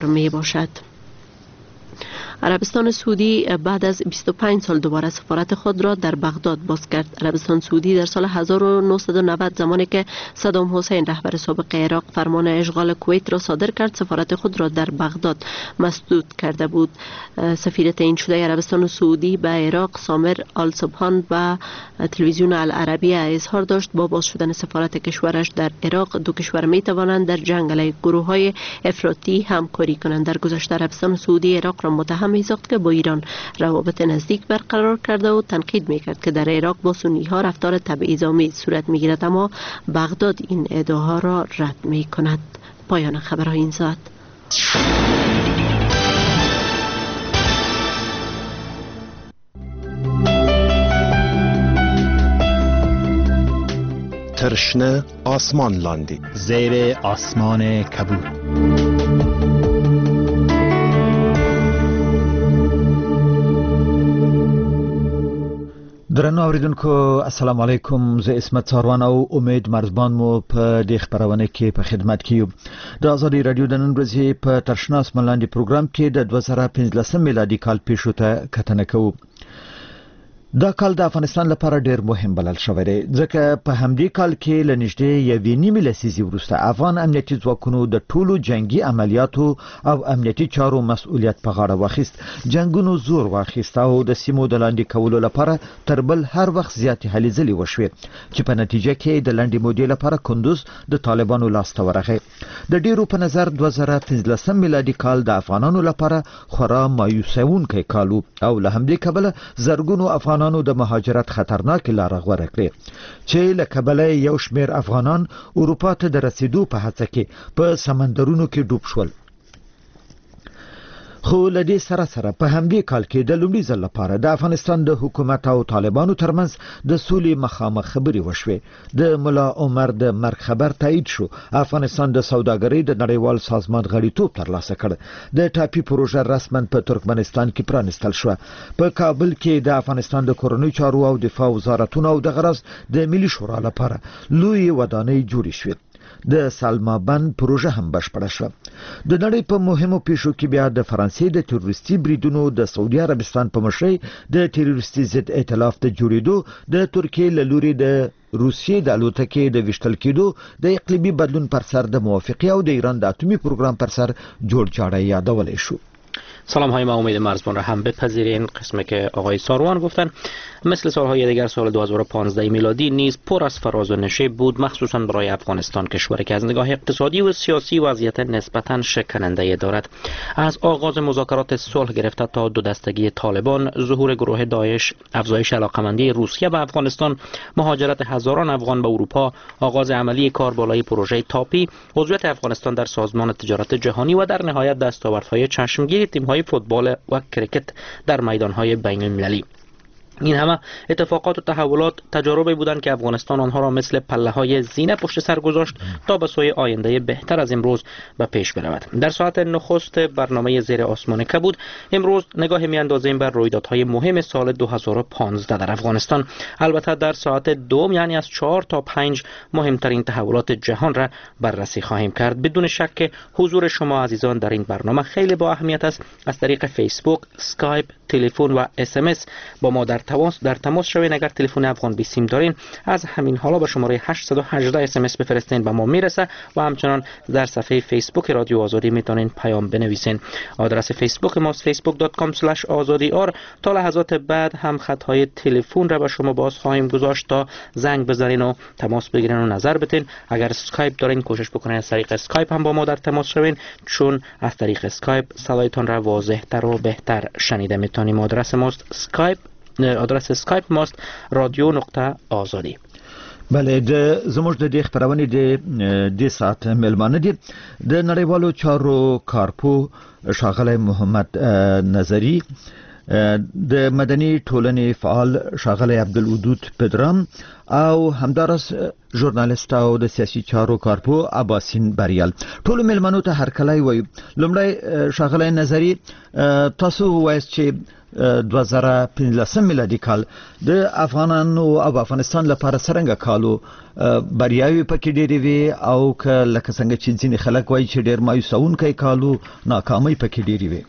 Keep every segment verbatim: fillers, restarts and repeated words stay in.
می باشد. عربستان سعودی بعد از بیست و پنج سال دوباره سفارت خود را در بغداد باز کرد. عربستان سعودی در سال هزار و نهصد و نود زمانی که صدام حسین رهبر سابق عراق فرمان اشغال کویت را صادر کرد، سفارت خود را در بغداد مسدود کرده بود. سفیر تعیین شده عربستان سعودی به عراق سامر آل سبحان و تلویزیون العربیه اظهار داشت با باز شدن سفارت کشورش در عراق دو کشور می توانند در جنگ علیه گروه های افراطی همکاری کنند. در گذشته عربستان سعودی عراق را متهم می ساخت که با ایران روابط نزدیک برقرار کرده و تنقید می کرد که در عراق با سنی ها رفتار تبعیض‌آمیز صورت می گیرد، اما بغداد این ادعاها را رد می کند. پایان خبرهای این ساعت. ترشنه آسمان لاندی زیر آسمان کبود. درنو اوریدونکو السلام علیکم، زه اسمت ساروان او امید مرزبان مو په دې خبرونه کې په خدمت کې یو. د آزادي رادیو د نن ورځې په ترشنه آسمان لاندې پروګرام کې د دوه زره پنځلسم میلادي کال پیښو ته کتنه کوو. دا کال د افغانستان لپاره ډیر مهم بلل شوی دی، ځکه په همدې کال کې له نږدې یوې نیمې لسیزې وروسته افغان امنیتي ځواکونو د ټولو جنگي عملیاتو او امنیتي چارو مسؤلیت په غاړه واخیست. جنگونو زور واخیست او د سیمو د لاندې کولو لپاره تر بل هر وخت زیاتې هلې ځلې وشوې، چې په نتیجه کې د لنډې مودې لپاره کندوز د طالبانو لاسته ورغی. د ډیرو په نظر دوه زره پنځلسم میلادي کال د افغانانو لپاره خورا مایوسونکی کال و او له همدې کبله زرګونو افغان افغانانو د مهاجرت خطرناک لار غوره کړې، چې له کبله یو شمیر افغانان اروپا ته د رسیدو په هڅه کې په سمندرونو کې ډوب شول. خو له دې سره سره په همدې کال کې د لومړي ځل لپاره د افغانستان د حکومت او طالبانو ترمنځ د سولې مخامخ خبرې وشوې. د ملا عمر د مرګ خبر تایید شو. افغانستان د سوداګرۍ د نړیوال سازمان غړیتوب ترلاسه کړ. د ټاپي پروژه رسما په ترکمنستان کې پرانستل شو. په کابل کې د افغانستان د کورنۍ چارو او دفاع وزارتونو او د غرض د ملي شورا لپاره لوی ودانۍ جوړې شوې. د سالما بند پروژه هم بشپړه شوه. د نړۍ په مهمو پیښو کې بیا د فرانسې د تروریستي بریدونو د سعودي عربستان په مشرۍ د تروریستي ضد ائتلاف د جوړېدو، د ترکیې له لوري د روسیې د الوتکې د ویشتل کېدو، د اقلیمي بدلون پر سر د موافقې او د ایران د اتمی پروګرام پر سر جوړ جاړی یادولی شو. سلام های ما امید مرزبان را هم بپذیرین. قسمی که آقای ساروان گفتن مثل سالهای دیگر سال دو هزار و پانزده میلادی نیز پر از فراز و نشیب بود، مخصوصا برای افغانستان، کشوری که از نگاه اقتصادی و سیاسی وضعیت نسبتا شکننده دارد. از آغاز مذاکرات صلح گرفته تا دو دستگی طالبان، ظهور گروه داعش، افزایش علاقمندی روسیه به افغانستان، مهاجرت هزاران افغان به اروپا، آغاز عملی کاربالای پروژه تاپی، عضویت افغانستان در سازمان تجارت جهانی و در نهایت دستاوردهای چشمگیر تیم‌های فوتبال و کرکت در میدان‌های بین‌المللی. این همه اتفاقات و تحولات تجاربی بودند که افغانستان آنها را مثل پله‌های زینه پشت سر گذاشت تا به سوی آینده بهتر از امروز به پیش برود. در ساعت نخست برنامه زیر آسمان کبود امروز نگاه میاندازیم بر رویدادهای مهم سال دو هزار و پانزده در افغانستان. البته در ساعت دوم یعنی از چهار تا پنج مهمترین تحولات جهان را بررسی خواهیم کرد. بدون شک که حضور شما عزیزان در این برنامه خیلی با اهمیت است. از طریق فیسبوک، اسکایپ، تلفن و اس ام اس با ما در تماس در تماس شوین. اگر تلفن افغان بیست سیم دارین از همین حالا به شماره هشت یک هشت اس ام اس بفرستین، به ما میرسه و همچنان در صفحه فیسبوک رادیو آزادی میتونین پیام بنویسین. آدرس فیسبوک ما facebook dot com slash azadi or. تا لحظات بعد هم خطهای تلفن را به شما باز خواهیم گذاشت تا زنگ بزنین و تماس بگیرین و نظر بدین. اگر اسکایپ دارین کوشش بکنین از طریق اسکایپ هم با ما در تماس شوین، چون از طریق اسکایپ صدایتان را واضح‌تر و بهتر شنیده میتونیم. آدرس ماست اسکایپ آدرس اسکایپ ماست رادیو نقطه آزادی. بله، د زموږ د دې خبرونه د دې ساعت ملمانه دي د نړیوالو چارو کارپو ښاغلی محمد نظری د مدني ټولنې فعال ښاغلی عبدالودود پدرام او همدارس ژورنالیست او د سیاسي چارو کارپو عباسین بریال. ټول ملمنو ته هرکلی وایو. لومړی ښاغلی نظري تاسو وایست چې دوه زره پنځلسم میلادي کال د افغانانو او افغانستان لپاره څرنګه کالو بریاوې پکې ډېرې وي او که لکه څنګه چې ځینې خلک وایي چې ډېر مایوسونکی کالو ناکامۍ پکې ډېرې وي؟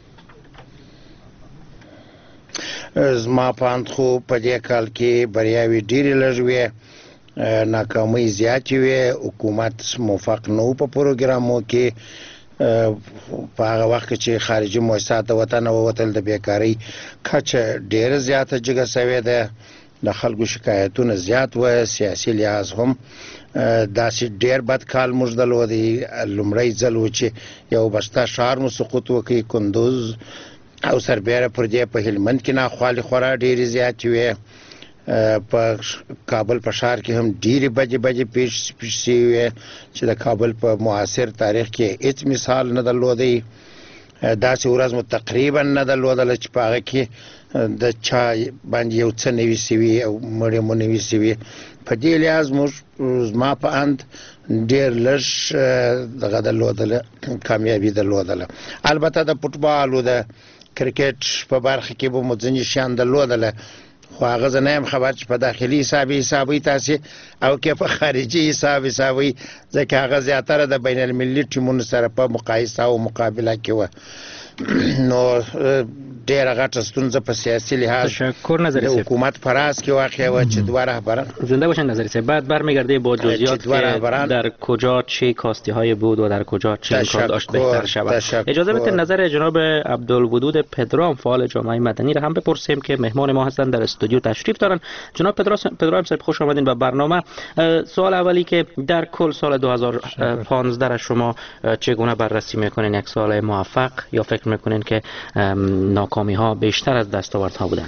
زما په اند خو په دې کال کې بریاوې ډېرې لږ وې، ناکامۍ زیاتې وې. حکومت موفق نه و په پروګرامو کې. په هغه وخت کې چې خارجي مؤسسات د وطن ووتل، د بیکارۍ کچه ډېره زیاته جګه شوې ده، د خلکو شکایتونه زیات و. سیاسي لحاظ هم داسې ډېر بد کال موږ درلودی. لومړی ځل و چې یو بسته ښار مو سقوط وکړ، کندوز او سربیره پر دې په هلمند کې ناخوالې خورا ډېرې زیاتې وې. په کابل په ښار کې هم ډېرې بدې بدې پیښې شوې وې چې د کابل په معاصر تاریخ کې هېڅ مثال نه درلودی. داسې ورځ مو تقریبا نه درلودله چې په هغه کې د چا باندې یو څه نه وي سوي او مړی مو نه وي سوي. په دې لحاظ موږ زما په اند ډېر لږ دغه درلودله، کامیابي درلودله. البته د فوټبال او د کرکټ په برخه کې به مو ځینې شیان درلودله، خو هغه زه نه یم خبر چې په داخلي حساب حسابوي تاسې او که په خارجي حساب حسابوي، ځکه هغه زیاتره د بین المللي ټیمونو سره په مقایسه او مقابله کې وه. نو ډېره غټه ستونزه په سیاسي لحاظ د حکومت په راس کې واقع وه چې دوه رهبران. زنده باشن نظری صاحب. بعد برمیگرده با جزئیات که در کجا چه کاستی های بود و در کجا چه امکان داشت بهتر شود. اجازه بدید نظر جناب عبدالودود پدرام فعال جامعه مدنی را هم بپرسیم که مهمان ما هستند، در استودیو تشریف دارن. جناب پدرام صاحب خوش آمدین به برنامه. سوال اولی که در کل سال دو هزار و پانزده را شما چگونه بررسی میکنین؟ یک سال موفق یا فکر میکنین که ناکامی ها بیشتر از دستاوردها بودن؟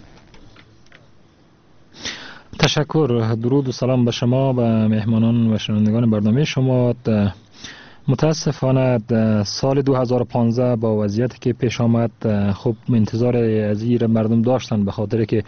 تشکر. درود و سلام به شما، به مهمانان و شنوندگان برنامه شما. متاسفانه سال دو هزار و پانزده با وضعیتی که پیش آمد خب انتظار از این مردم داشتن، به خاطر که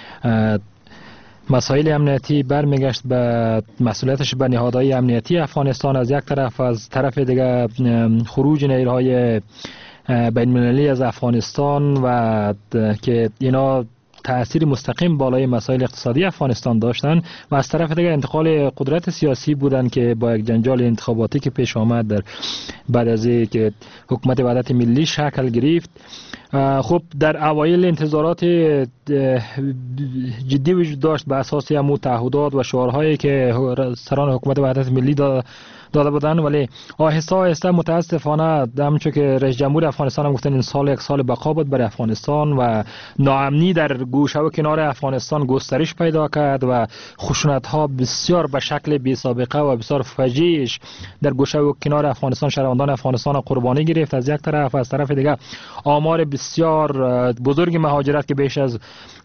مسائل امنیتی برمیگشت به مسئولیتش به نهادهای امنیتی افغانستان از یک طرف، از طرف دیگه خروج نیروهای بین المللی از افغانستان و که اینا تأثیر مستقیم بالای مسائل اقتصادی افغانستان داشتن و از طرف دیگه انتقال قدرت سیاسی بودن که با یک جنجال انتخاباتی که پیش آمد در بعد از که حکومت وحدت ملی شکل گرفت. خب در اوایل انتظارات جدی وجود داشت به اساس همون تعهدات و شعارهایی که سران حکومت وحدت ملی داده بودن، ولی آهسته آهسته متاسفانه همونطور که رئیس جمهور افغانستان هم گفتن این سال یک سال بقا بود برای افغانستان و ناامنی در گوشه و کنار افغانستان گسترش پیدا کرد و خشونت ها بسیار به شکل بی سابقه و بسیار فجیعش در گوشه و کنار افغانستان شهروندان افغانستان قربانی گرفت از یک طرف، از طرف دیگه آمار بسیار بزرگ مهاجرت که بیش از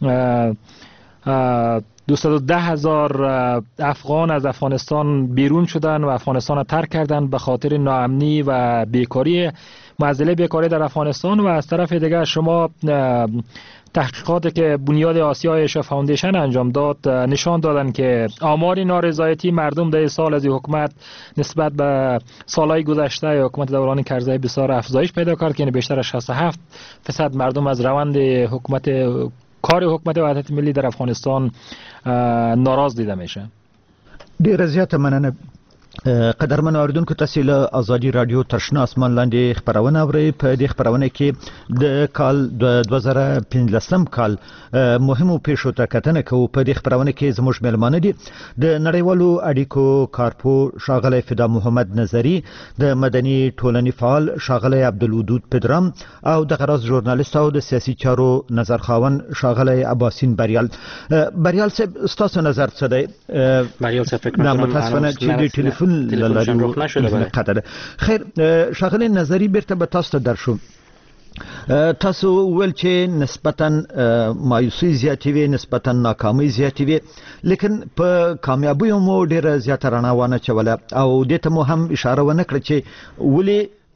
دویست و ده هزار افغان از افغانستان بیرون شدن و افغانستان را ترک کردن به خاطر ناامنی و بیکاری، معضله بیکاری در افغانستان. و از طرف دیگه شما تحقیقاتی که بنیاد آسیا ایشیا فاوندیشن انجام داد نشان دادن که آمار نارضایتی مردم در سال از حکومت نسبت به سالهای گذشته حکومت دوران کرزی بسیار افزایش پیدا کرد که بیشتر از شصت و هفت درصد مردم از روند حکومت کار حکومت وحدت ملی در افغانستان ناراض دیده میشه. ډیره زیاته مننه. قدرمن اوریدونکو، تاسو له ازادي رادیو ترشنا اسمان لاندې خبرونه اورئ. په دې خبرونه کې د کال دوه زره پنځلسم کال مهمو پیښو ته کتنه کوو. په دې خبرونه کې زموږ مېلمانه دي د نړیوالو اړیکو کارپو ښاغلی فدا محمد نظري، د مدني ټولنې فعال ښاغلی عبدالودود پدرام او د غراز ژورنالیست او د سیاسي چارو نظرخواون ښاغلی عباسین بریال. بریال صاحب، ستاسو نظر څه دی؟ بریال صاحب فکر می‌کنم متاسفانه چې د ټلیفون لارې خطر. خیر، ښاغلی نظري بیرته به تاسو ته درشو. تاسو ویل چې نسبتاً مایوسي زیاتې وي، نسبتاً ناکامۍ زیاتې وي، لیکن په کامیابیو مو ډېره زیاته رڼا وانه چوله او دې ته مو هم اشاره ونه کړه چې ولې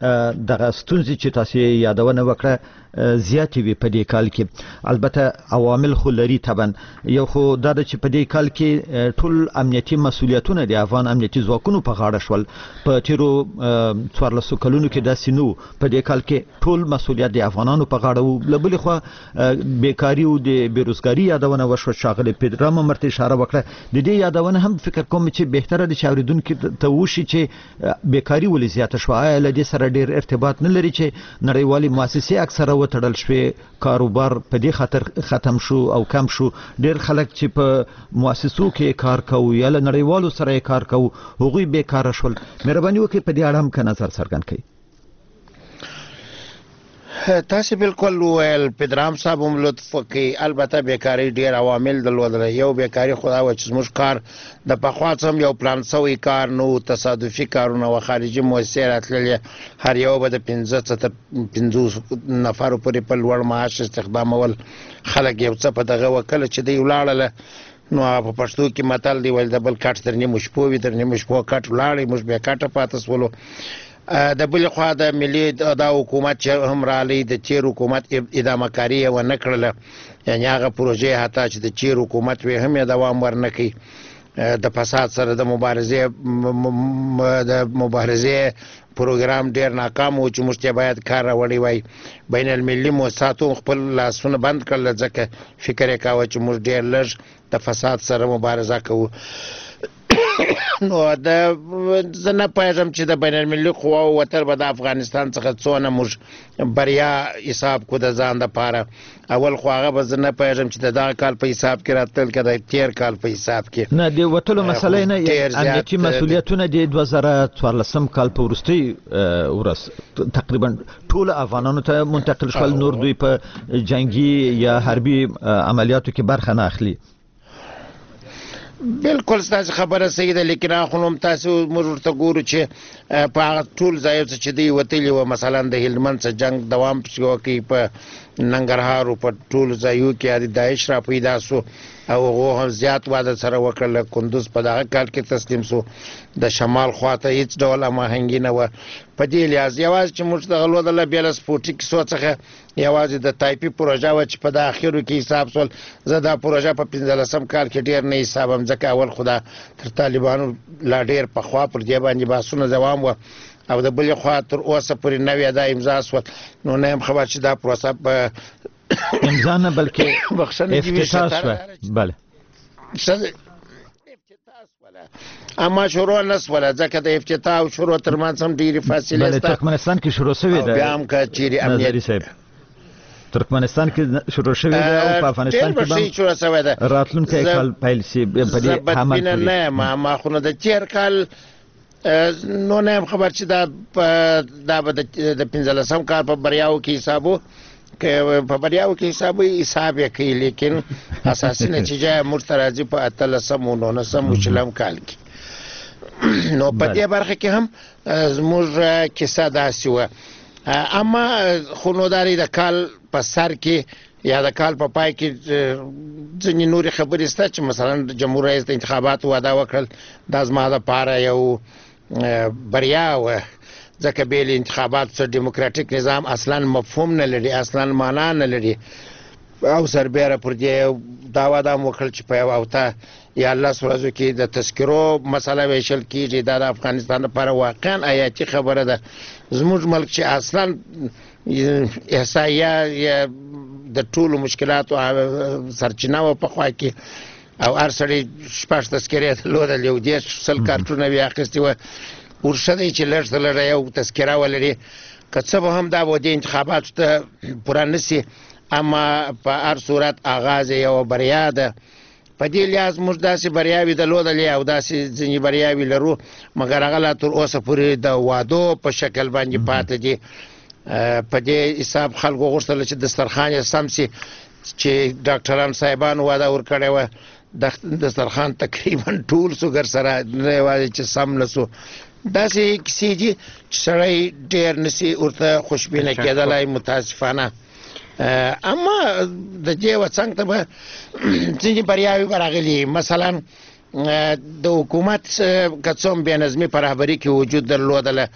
دغه ستونزې چې تاسو یادونه وکړه زیاتې وي په دې کال کې. البته عوامل خو لري طبعا. یو خو دا چې په دې کال کې ټول امنیتي مسولیتونه د افغان امنیتي ځواکونو په غاړه شول. په تیرو څوارلسو کلونو کې داسې نو. په دې کال کې ټول مسولیت د افغانانو په غاړه وو. له بلې خوا بیکاري او د بیروزګاري یادونه وشوه. شاغلی پیدرام مرته اشاره وکړه. د دې یادونه هم فکر کوم چې بهتره د چاوریدونکو ته وشي چې بیکاري ولې زیاته شوه. آیا له دې سره ډېر ارتباط نه لري چې نړیوالې مؤسسې اکثره وتړل شوې، کاروبار په دې خاطر ختم شو او کم شو؟ ډېر خلک چې په مؤسسو کې کار کوي یا له نړیوالو سره کار کوي هغوی بیکاره شول. مهرباني وکړئ په دې اړه هم که نظر څرګند کړئ. تاسو بالکل ویل پیدرام صاحب هم لطف وکړي. البته بیکاری ډیر عوامل درلودل. یو بیکاری خدا و چې زموږ کار د پخوا څخه یو پلان سوی کار نو، تصادفي کارونه و خارجي مؤسسې راتللې. هر یو به د پنځه تر پنځوس نفرو پورې په لوړ معاش استخدامول. خلک یو څه په دغه وکړه چې دی ولاړله. نو په پښتو کې متل دی ویل د بل کټ تر نیمو شپو وي، تر نیمو شپو کټ ولاړی، موږ بیا کټه پاتې سولو. د بل خوا د ملي دا حکومت چې هم رالی د تیر حکومت ادامه کاری و نه کړله. یعنی هغه پروژې حتی چې د تیر حکومت وي هم یې دوام ورنکړي. د فساد سره د مبارزې د مبارزې پروګرام ډیر ناکام و چې موږ ته باید کار راوړی وای. بین المللي مؤسساتو خپل لاسونه بند کړل ځکه فکر یې کاوه چې موږ ډیر لږ د فساد سره مبارزه کوو. نو د زه نه پوهېږم چې د بین المللي قواو وتل به د افغانستان څخه څونه موږ بریا حساب کو د ځان دپاره. اول خو هغه به زه نه پوهېږم چې د دغه کال په حساب کې راتلل که د تېر کال په حساب کې. نه د وتلو مسله نه، امنیتي مسؤلیتونه د دوه زره څوارلسم کال په وروستۍ ورځ تقریبا ټول افغانانو ته منتقل شول. نور دوی په جنگي یا حربي عملیاتو کې برخه نه اخلي. بالکل ستاسو خبره صحیح ده، لیکن اخو هم تاسو موږ ورته ګورو چې په هغه ټول ځایو چې دوی وتلي وو، مثلا د هلمند څخه جنګ دوام پسې وکړي، په ننګرهار او په ټولو ځایو کې د داعش را پیدا سو او هغه هم زیات واده سره وکړل. کندوز په دغه کال کې تسلیم سو. د شمال خواته هیڅ ډول هماهنګي نه وه. په دې لحاظ یوازې چې موږ دغه لودله بیا له سپوټیک سو څخه یوازې د تایپي پروژه وه چې په د اخرو کې حساب سول. زه دا پروژه په پنځلسم کال کې ډېر نه حسابم ځکه اول خو دا تر طالبانو لا ډېر پخوا پر دې باندې بحثونه دوام وه او د بلې خوا تر اوسه پورې نوې دا امضا سول. نو نه یم خبر چې دا پروسه په امضا نه بلکې افتتاح شوه. بله اما شروع نه سوله ځکه د افتتاح او شروع ترمنځ هم ډېرې فاصلې شته. ترکمنستان کې شروع شوې ده. بیا هم که چیرې امنیت ترکمنستان کې شروع شوې ده او په افغانستان کې هم شروع شوې ده. راتلونکی کال پیل شي په دې عمل نه نه ما ما خو نه د تېر کال نو نه یم خبر چې دا دا به د پنځلسم کال په بریاو کې حسابو که په بریاو کې حساب حساب یې کوي، لیکن اساسي نتیجه موږ ته راځي په اتلسم او نولسم او شلم کال کې. نو په دې برخه کې هم زموږ کیسه داسې وه. اما خو نو د کال په سر کې یا د کال په پای کې ځینې نورې خبرې شته چې مثلا د جمهور رئیس د انتخاباتو وعده وکړل. دا زما دپاره یو بریا وه ځکه بې له انتخاباتو څخه ډیموکراتیک نظام اصلا مفهوم نه لري، اصلا معنا نه لري. او سربیره پر دې دا وعده هم وکړل چې په یو اوته یا لس ورځو کې د تذکرو مسله ویشل کېږي. دا د افغانستان لپاره واقعا حیاتي خبره ده. زموږ ملک چې اصلا احصایه یا د ټولو مشکلاتو سرچینه وه پخوا کې او هر سړی شپږ تذکرې درلودل، یو دېرش سل کارټونه یې اخیستې وه. ورشه دی چې لږ تر لږه یو تذکره ولري. که څه به هم دا به د انتخاباتو ته پوره نه سي، اما په هر صورت آغاز یې یوه بریا ده. په دې لحاظ موږ داسې بریاوې درلودلې او داسې ځینې بریاوې لرو، مګر هغه لا تر اوسه پورې د وعدو په شکل باندې پاتې دي. په دې حساب خلکو غوښتل چې دسترخوان یې سم سي، چې ډاکټران صاحبانو وعده ورکړې وه. دسترخوان تقریبا ټول سو ګر سره نه یوازې چې سم نه سو. داسې کیسې دي چې سړی ډېر نسي ورته خوشبینه کېدلی متاسفانه. اما د دې و څنګ ته به ځینې بریاوې به راغلي. مثلا د حکومت که څه هم بې نظمي په رهبري کې وجود درلودله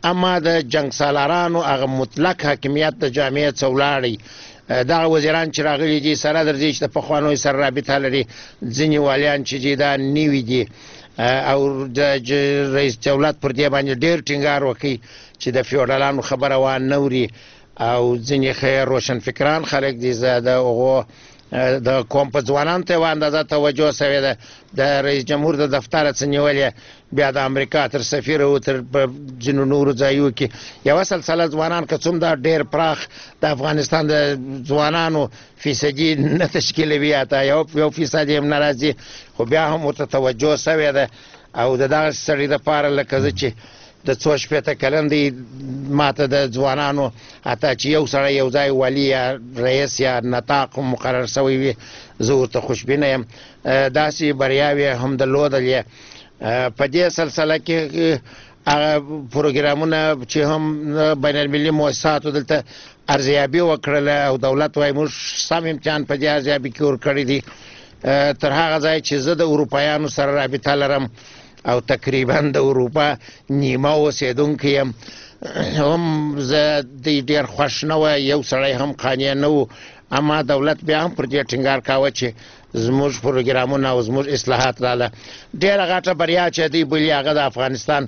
اما د جنگ سالارانو هغه مطلق حاکمیت د جامعه څولاړي دا وزیران چې راغلي دي سره درځي چې په خوانوي سره رابطه لري ځینې والیان چې دا نیوي دي او د رئیس دولت پر دې باندې ډېر ټینګار وکړي چې د فیوډالانو خبره وان نوري او ځینې خیر روشن فکران خلک دي زاده او د کوم په ځوانان ته اندازه توجه شوی ده د رئیس جمهور د دفتر څنګه بیا د امریکا تر سفیر او تر جنو نور ځایو کې یو سلسله ځوانان که څوم دا ډېر پراخ د افغانستان د ځوانانو فیصدي نه تشکیلوي اته یو یو فیصد هم ناراضي خو بیا هم ورته توجه شوی ده او د دغه سړي د پاره لکه چې د څو شپېته کلن دی ماته د ځوانانو اته چې یو سړی یو ځای والی یا رئیس یا نطاق مقرر شوی وي زه ورته خوشبینه یم داسې بریاوې هم درلودلې په دې سلسله کې هغه پروګرامونه چې هم بین المللي مؤسساتو دلته ارزیابي وکړله او دولت وايي موږ سم امتحان په دې ارزیابي کې ورکړی دي تر هغه ځای چې زه د اروپایانو سره رابطه لرم او تقریبا د اروپا نیمه اوسېدونکی یم هم زه د ډېر خوښ نه وه یو سړی هم قانع نه و اما دولت بیا هم پر دې ټینګار کاوه چې زموږ پروګرامونه او زموږ اصلاحات رااله ډېره غټه بریا چې دوی بولي هغه د افغانستان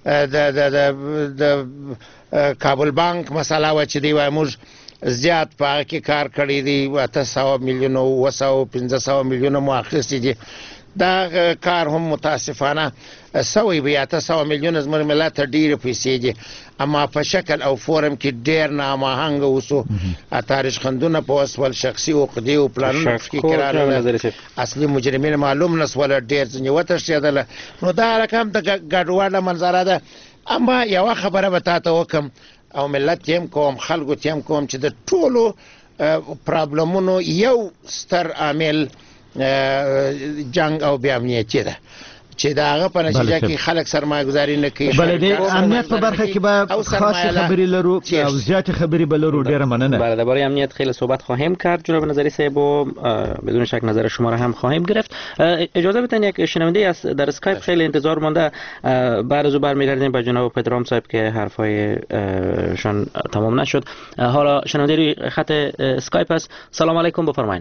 د کابل بانک مسله وه چې دوی وایي موږ زیات په هغه کې کار کړی دی اته سوه میلیونه اوه سوه پنځه سوه میلیونه مو اخیستي دي دا کار هم متاسفانه سوی بیا اته سوه میلیونه زموږ ملت ته ډېرې پیسې دي اما په شکل او فورم کې ډېر ناماهنګه اوسو تاریخ خندونه په وسول شخصي عقدې او پلانونه کې کړل اصلي مجرمین معلوم نسول ډېر ځنې وتښتېدله نو دا رقم د ګډوډه منظره ده اما یوه خبره به تاته وکم او ملت یم کوم خلکو ته کوم چې د ټولو پرابلمونو یو ستر عامل جنگ او بیا امنیتی ده چې دا هغه په نتیجه کې خلک سرمایه‌گذاري نه کوي بل د امنیت په برخه کې به خاصه خبرې لرو او زیات خبرې به لرو ډیره مننه بله درباره امنیت خیلی صحبت خواهیم کرد جناب نظری صاحب و بدون شک نظر شما را هم خواهیم گرفت اجازه بدین یک شنونده است در اسکایپ خیلی انتظار مونده بعد از او برمیگردیم به جناب پدرام صاحب که حرفایشان تمام نشد حالا شنونده روی خط اسکایپ است سلام علیکم بفرمایید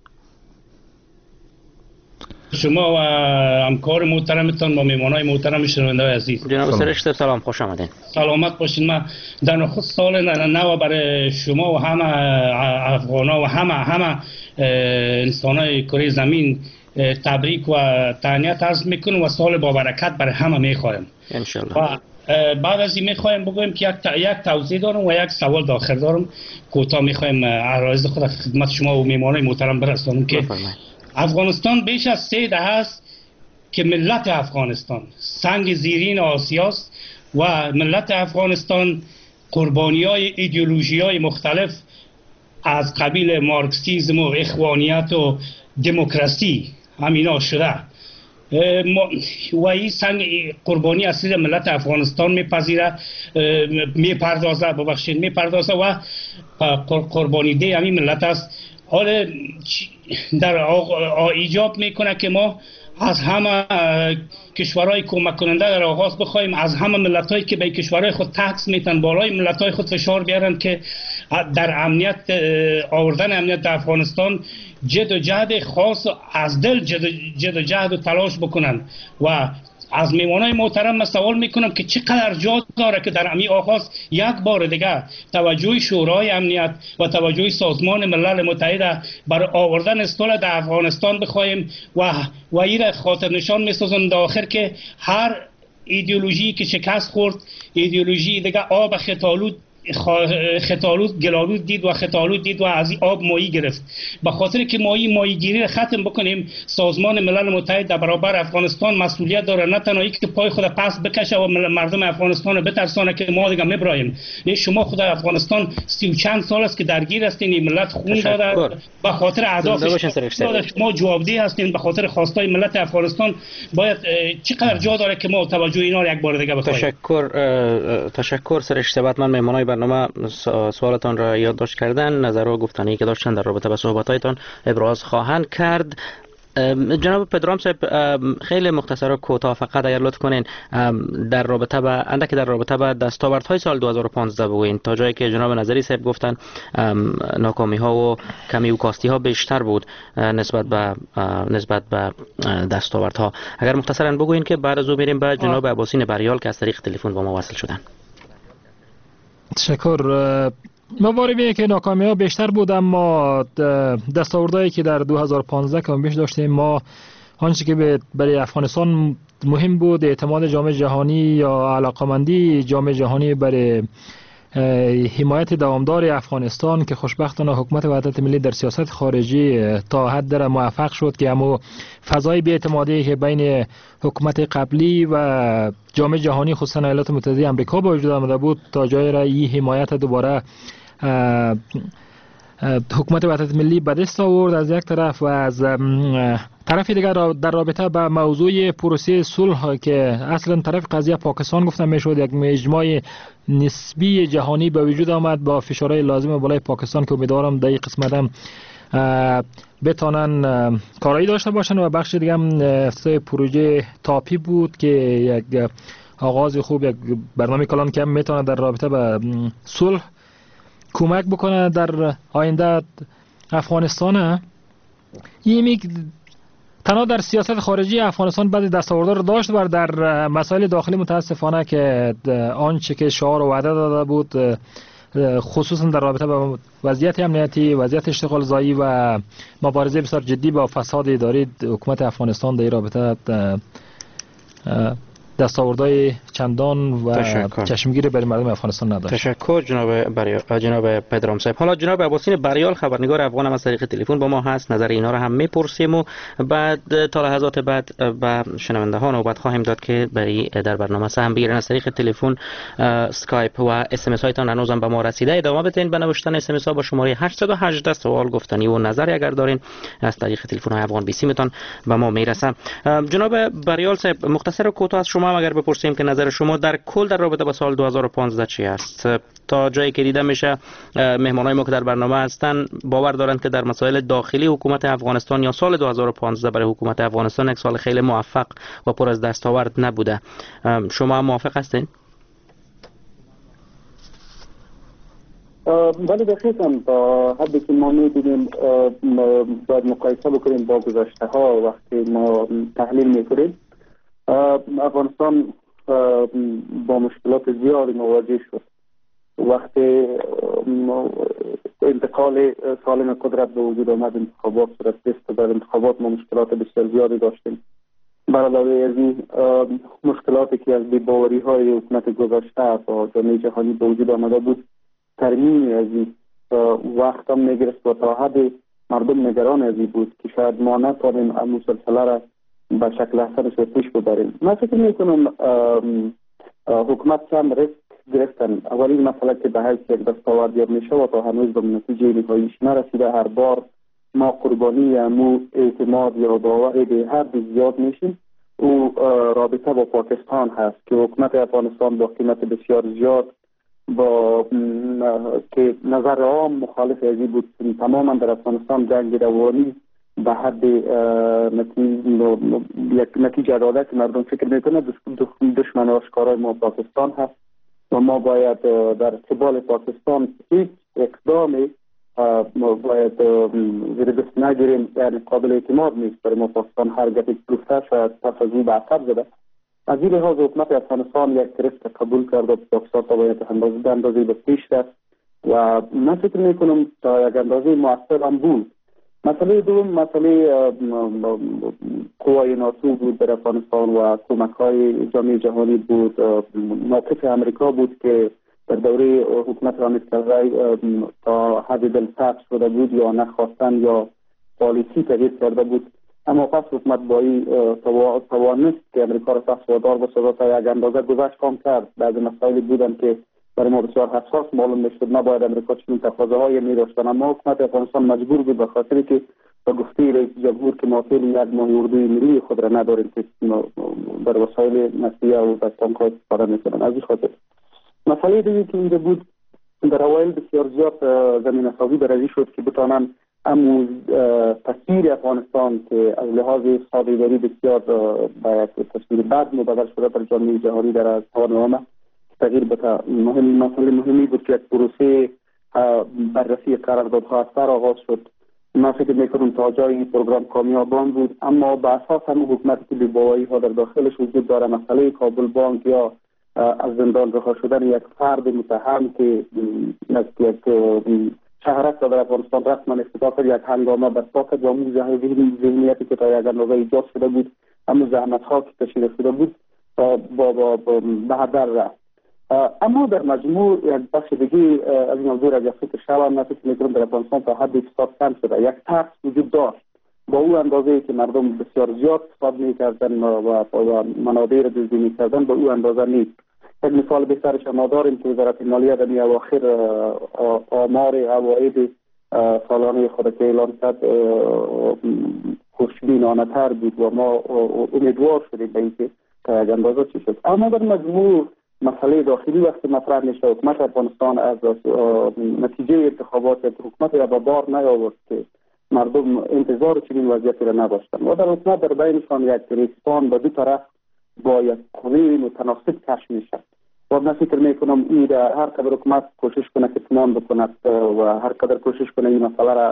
شما و همکار محترمتان و مهمانای محترم شنونده عزیز جناب سرشت سلام خوش آمدین سلامت باشین من در نخست سال نو برای شما و همه افغانا و همه همه انسانای کره زمین تبریک و تهنیت عرض میکنم و سال با برکت برای همه میخوایم انشالله و بعد از این میخوایم بگویم که یک یک توضیح دارم و یک سوال داخل دارم کوتاه میخوایم عرایض خود خدمت شما و مهمانای محترم برسانم که افغانستان بیش از سه دهه است که ملت افغانستان سنگ زیرین آسیاست و ملت افغانستان قربانی‌های ایدئولوژی‌های مختلف از قبیل مارکسیسم و اخوانیت و دموکراسی همینا شده و این سنگ قربانی اصلی ملت افغانستان میپذیره میپردازه ببخشید میپردازه و قربانی ده همین ملت است. حالا در ایجاب میکنه که ما از همه کشورهای کمک کننده در آغاز بخوایم از همه ملت‌هایی که به کشورهای خود تکس میتن بالای ملت‌های خود فشار بیارن که در امنیت آوردن امنیت در افغانستان جد و جهد خاص از دل جد و, جد و جهد و تلاش بکنن و از میوانای محترم من سوال میکنم که چقدر جا داره که در امی آغاز یک بار دیگه توجه شورای امنیت و توجه سازمان ملل متحد برای آوردن اصلاح در افغانستان بخوایم و و این خاطر نشان میسازن در آخر که هر ایدئولوژی که شکست خورد ایدئولوژی دیگه آب خطالود خطالود گلالود دید و خطالود دید و از این آب ماهی گرفت. به خاطر که ماهی ماهیگیری را ختم بکنیم سازمان ملل متحد در برابر افغانستان مسئولیت داره، نه تنها که پای خود پس بکشه و مردم افغانستان رو بترسانه که ما دیگه میبرایم. شما خود افغانستان سی و چند سال است که درگیر هستین، این ملت خون داده به خاطر اهدافش شما جوابدهی هستین به خاطر خواستای ملت افغانستان. باید چقدر جا داره که ما توجه اینا رو یک بار دیگه بخوایم. تشکر تشکر سرشت من مهمانای برنامه سوالتان را یادداشت کردن، نظر و گفتنی که داشتن در رابطه با صحبتایتان ابراز خواهند کرد. جناب پدرام صاحب، خیلی مختصر و کوتاه فقط اگر لطف کنین در رابطه با اندک در رابطه با دستاوردهای سال دو هزار و پانزده بگوین. تا جایی که جناب نظری صاحب گفتن ناکامی ها و کمی و کاستی ها بیشتر بود نسبت به نسبت به دستاوردها. اگر مختصرا بگوین که بعد از او میریم به جناب عباسین بریال که از طریق تلفن با ما وصل شدن. تشکر. موارد که ناکامی ها بیشتر بود، اما دستاوردهایی که در دو هزار و پانزده کم بیش داشتیم ما، آنچه که برای افغانستان مهم بود اعتماد جامعه جهانی یا علاقمندی جامعه جهانی برای حمایت دوامدار افغانستان که خوشبختانه حکومت وحدت ملی در سیاست خارجی تا حد در موفق شد که همو فضای بی‌اعتمادی که بین حکومت قبلی و جامعه جهانی خصوصا ایالات متحده آمریکا با وجود آمده بود تا جای را این حمایت دوباره حکومت وحدت ملی به دست آورد از یک طرف، و از طرف دیگر در رابطه با موضوع پروسه صلح که اصلا طرف قضیه پاکستان گفتم میشد، یک اجماع نسبی جهانی به وجود آمد با فشارهای لازم بالای پاکستان که امیدوارم در این قسمت هم بتانن کارایی داشته باشن. و بخش دیگه هم افتتاح پروژه تاپی بود که یک آغاز خوب، یک برنامه کلان که هم میتونه در رابطه با صلح کمک بکنه در آینده افغانستان. این تنها در سیاست خارجی افغانستان بعضی دستاوردها رو داشت و در مسائل داخلی متاسفانه که آنچه که شعار و وعده داده بود خصوصا در رابطه با وضعیت امنیتی، وضعیت اشتغال زایی و مبارزه بسیار جدی با فساد اداری، حکومت افغانستان در این رابطه دستاوردهای چندان و چشمگیری برای مردم افغانستان نداشت. تشکر جناب بریال، جناب پدرام صاحب. حالا جناب عباسین بریال خبرنگار افغان هم از طریق تلفن با ما هست، نظر اینا رو هم میپرسیم و بعد تا لحظات بعد به شنونده ها نوبت خواهیم داد که برای در برنامه سهم بگیرن. از طریق تلفن، اسکایپ و اس ام اس هایتان هنوزم به ما رسیده. ادامه بدین به نوشتن اس ام اس ها با شماره هشت یک هشت سوال گفتنی و نظری اگر دارین از طریق تلفن های افغان بیسی متان به ما میرسن. جناب بریال صاحب، مختصر و کوتاه از شما اگر بپرسیم که نظر شما در کل در رابطه با سال دو هزار و پانزده چی است؟ تا جایی که دیده میشه مهمانای ما که در برنامه هستن باور دارند که در مسائل داخلی حکومت افغانستان یا سال دو هزار و پانزده برای حکومت افغانستان یک سال خیلی موفق و پر از دستاورد نبوده. شما موافق هستین؟ ولی دقیقاً تا حدی که ما می‌بینیم باید مقایسه بکنیم با گذشته ها. وقتی ما تحلیل می‌کنیم افغانستان با مشکلات زیادی مواجه شد. وقتی انتقال سالم قدرت به وجود آمد، انتخابات صورت گرفت، در انتخابات ما مشکلات بسیار زیادی داشتیم. بر علاوه از این مشکلاتی که از بی‌باوری های حکومت گذشته با جامعه جهانی به وجود آمده بود، ترمیم از این وقت هم میگرفت و تا حد مردم نگران از این بود که شاید ما نتوانیم این سلسله را به شکل احسنش رو پیش ببریم. من فکر میکنم حکومت چند ریسک گرفتن. اولین مسئله که به حیث یک دستاورد یاب میشه و تا هنوز به نتیجه نهاییش نرسیده، هر بار ما قربانی امو اعتماد یا باور به هر زیاد میشیم، او رابطه با پاکستان هست که حکومت افغانستان با قیمت بسیار زیاد با که نظر عام مخالف ازی بود تماما در افغانستان جنگ روانی به حد نتیجه عدالت که مردم فکر میکنه دشمن آشکارای ما پاکستان هست و ما باید در قبال پاکستان هیچ اقدامی باید زیر دست نگیریم، یعنی قابل اعتماد نیست برای ما پاکستان. هر گفت گفته شاید پس از او به عقب زده. از این لحاظ حکومت افغانستان یک ریسک قبول کرده و پاکستان تا باید به اندازه به پیش رفت و من فکر میکنم تا یک اندازه مؤثر هم بود. مسئله دوم مسئله قوای ناتو بود در افغانستان و کمک های جامعه جهانی بود. موقف امریکا بود که در دوره حکومت حامد کرزی تا حد دلسرد شده بود یا نخواستن یا پالیسی تغییر کرده بود، اما پس حکومت با این توانست که امریکا را پس وادار بسازه تا یک اندازه گذشت کام کرد. بعضی مسائلی بودن که برای ما بسیار حساس معلوم میشد، نباید امریکا چنین تقاضاهایی می‌داشتن، اما حکومت افغانستان مجبور بود به خاطر که با گفته رئیس جمهور که ما فعلا یک ماه اردوی ملی خود را نداریم که بر وسایل نسلیه و تانک‌ها استفاده می‌کنن. از این خاطر مسئله دیگه که اینجا بود، در اوایل بسیار زیاد زمینه‌سازی برای شد که بتوانند اما تصویر افغانستان که از لحاظ سازگاری بسیار با یک تصویر بد مبادل شده در جامعه جهانی در اذهان عامه تغییر بده. مهم مسئله مهمی بود که یک پروسه بررسی قراردادها از سر آغاز شد. من فکر میکنم تا جای این پروگرام کامیابان بود، اما به اساس همون حکومتی که بی‌باوری ها در داخلش وجود داره، مسئله کابل بانک یا از زندان رها شدن یک فرد متهم که یک شهرک در افغانستان رسما افتتاح کرد، یک هنگامه برپا کرد و امون ذهنیتی که تا یک اندازه ایجاد شده بود، اما زحمت ها که کشیده شده بود با با به هدر رفت. اما در مجموع یک بخش دیگه از این موضوع را یک فکر شوم من فکر میکنم در افغانستان تا حد اقتصاد کم شده. یک ترس وجود داشت با او اندازه که مردم بسیار زیاد اقتصاد میکردن و منابع را دزدی میکردن با او اندازه نیست. یک مثال بهترش ما داریم که وزارت مالیه در اواخر آمار عواید سالانه خود که اعلان کرد خوشبینانه تر بود و ما امیدوار شدیم به اینکه تا یک اندازه چی شد. اما در مجموع مسئله داخلی وقتی مطرح میشه، حکومت افغانستان از نتیجه انتخابات حکومت را به بار نیاورد که مردم انتظار چنین وضعیتی را نداشتن و در حکومت در بینشان یک ریسمان به دو طرف با یک قوه متناسب کشف میشه و من فکر میکنم این هر قدر حکومت کوشش کنه که اطمینان بکند و هر قدر کوشش کنه این مسئله را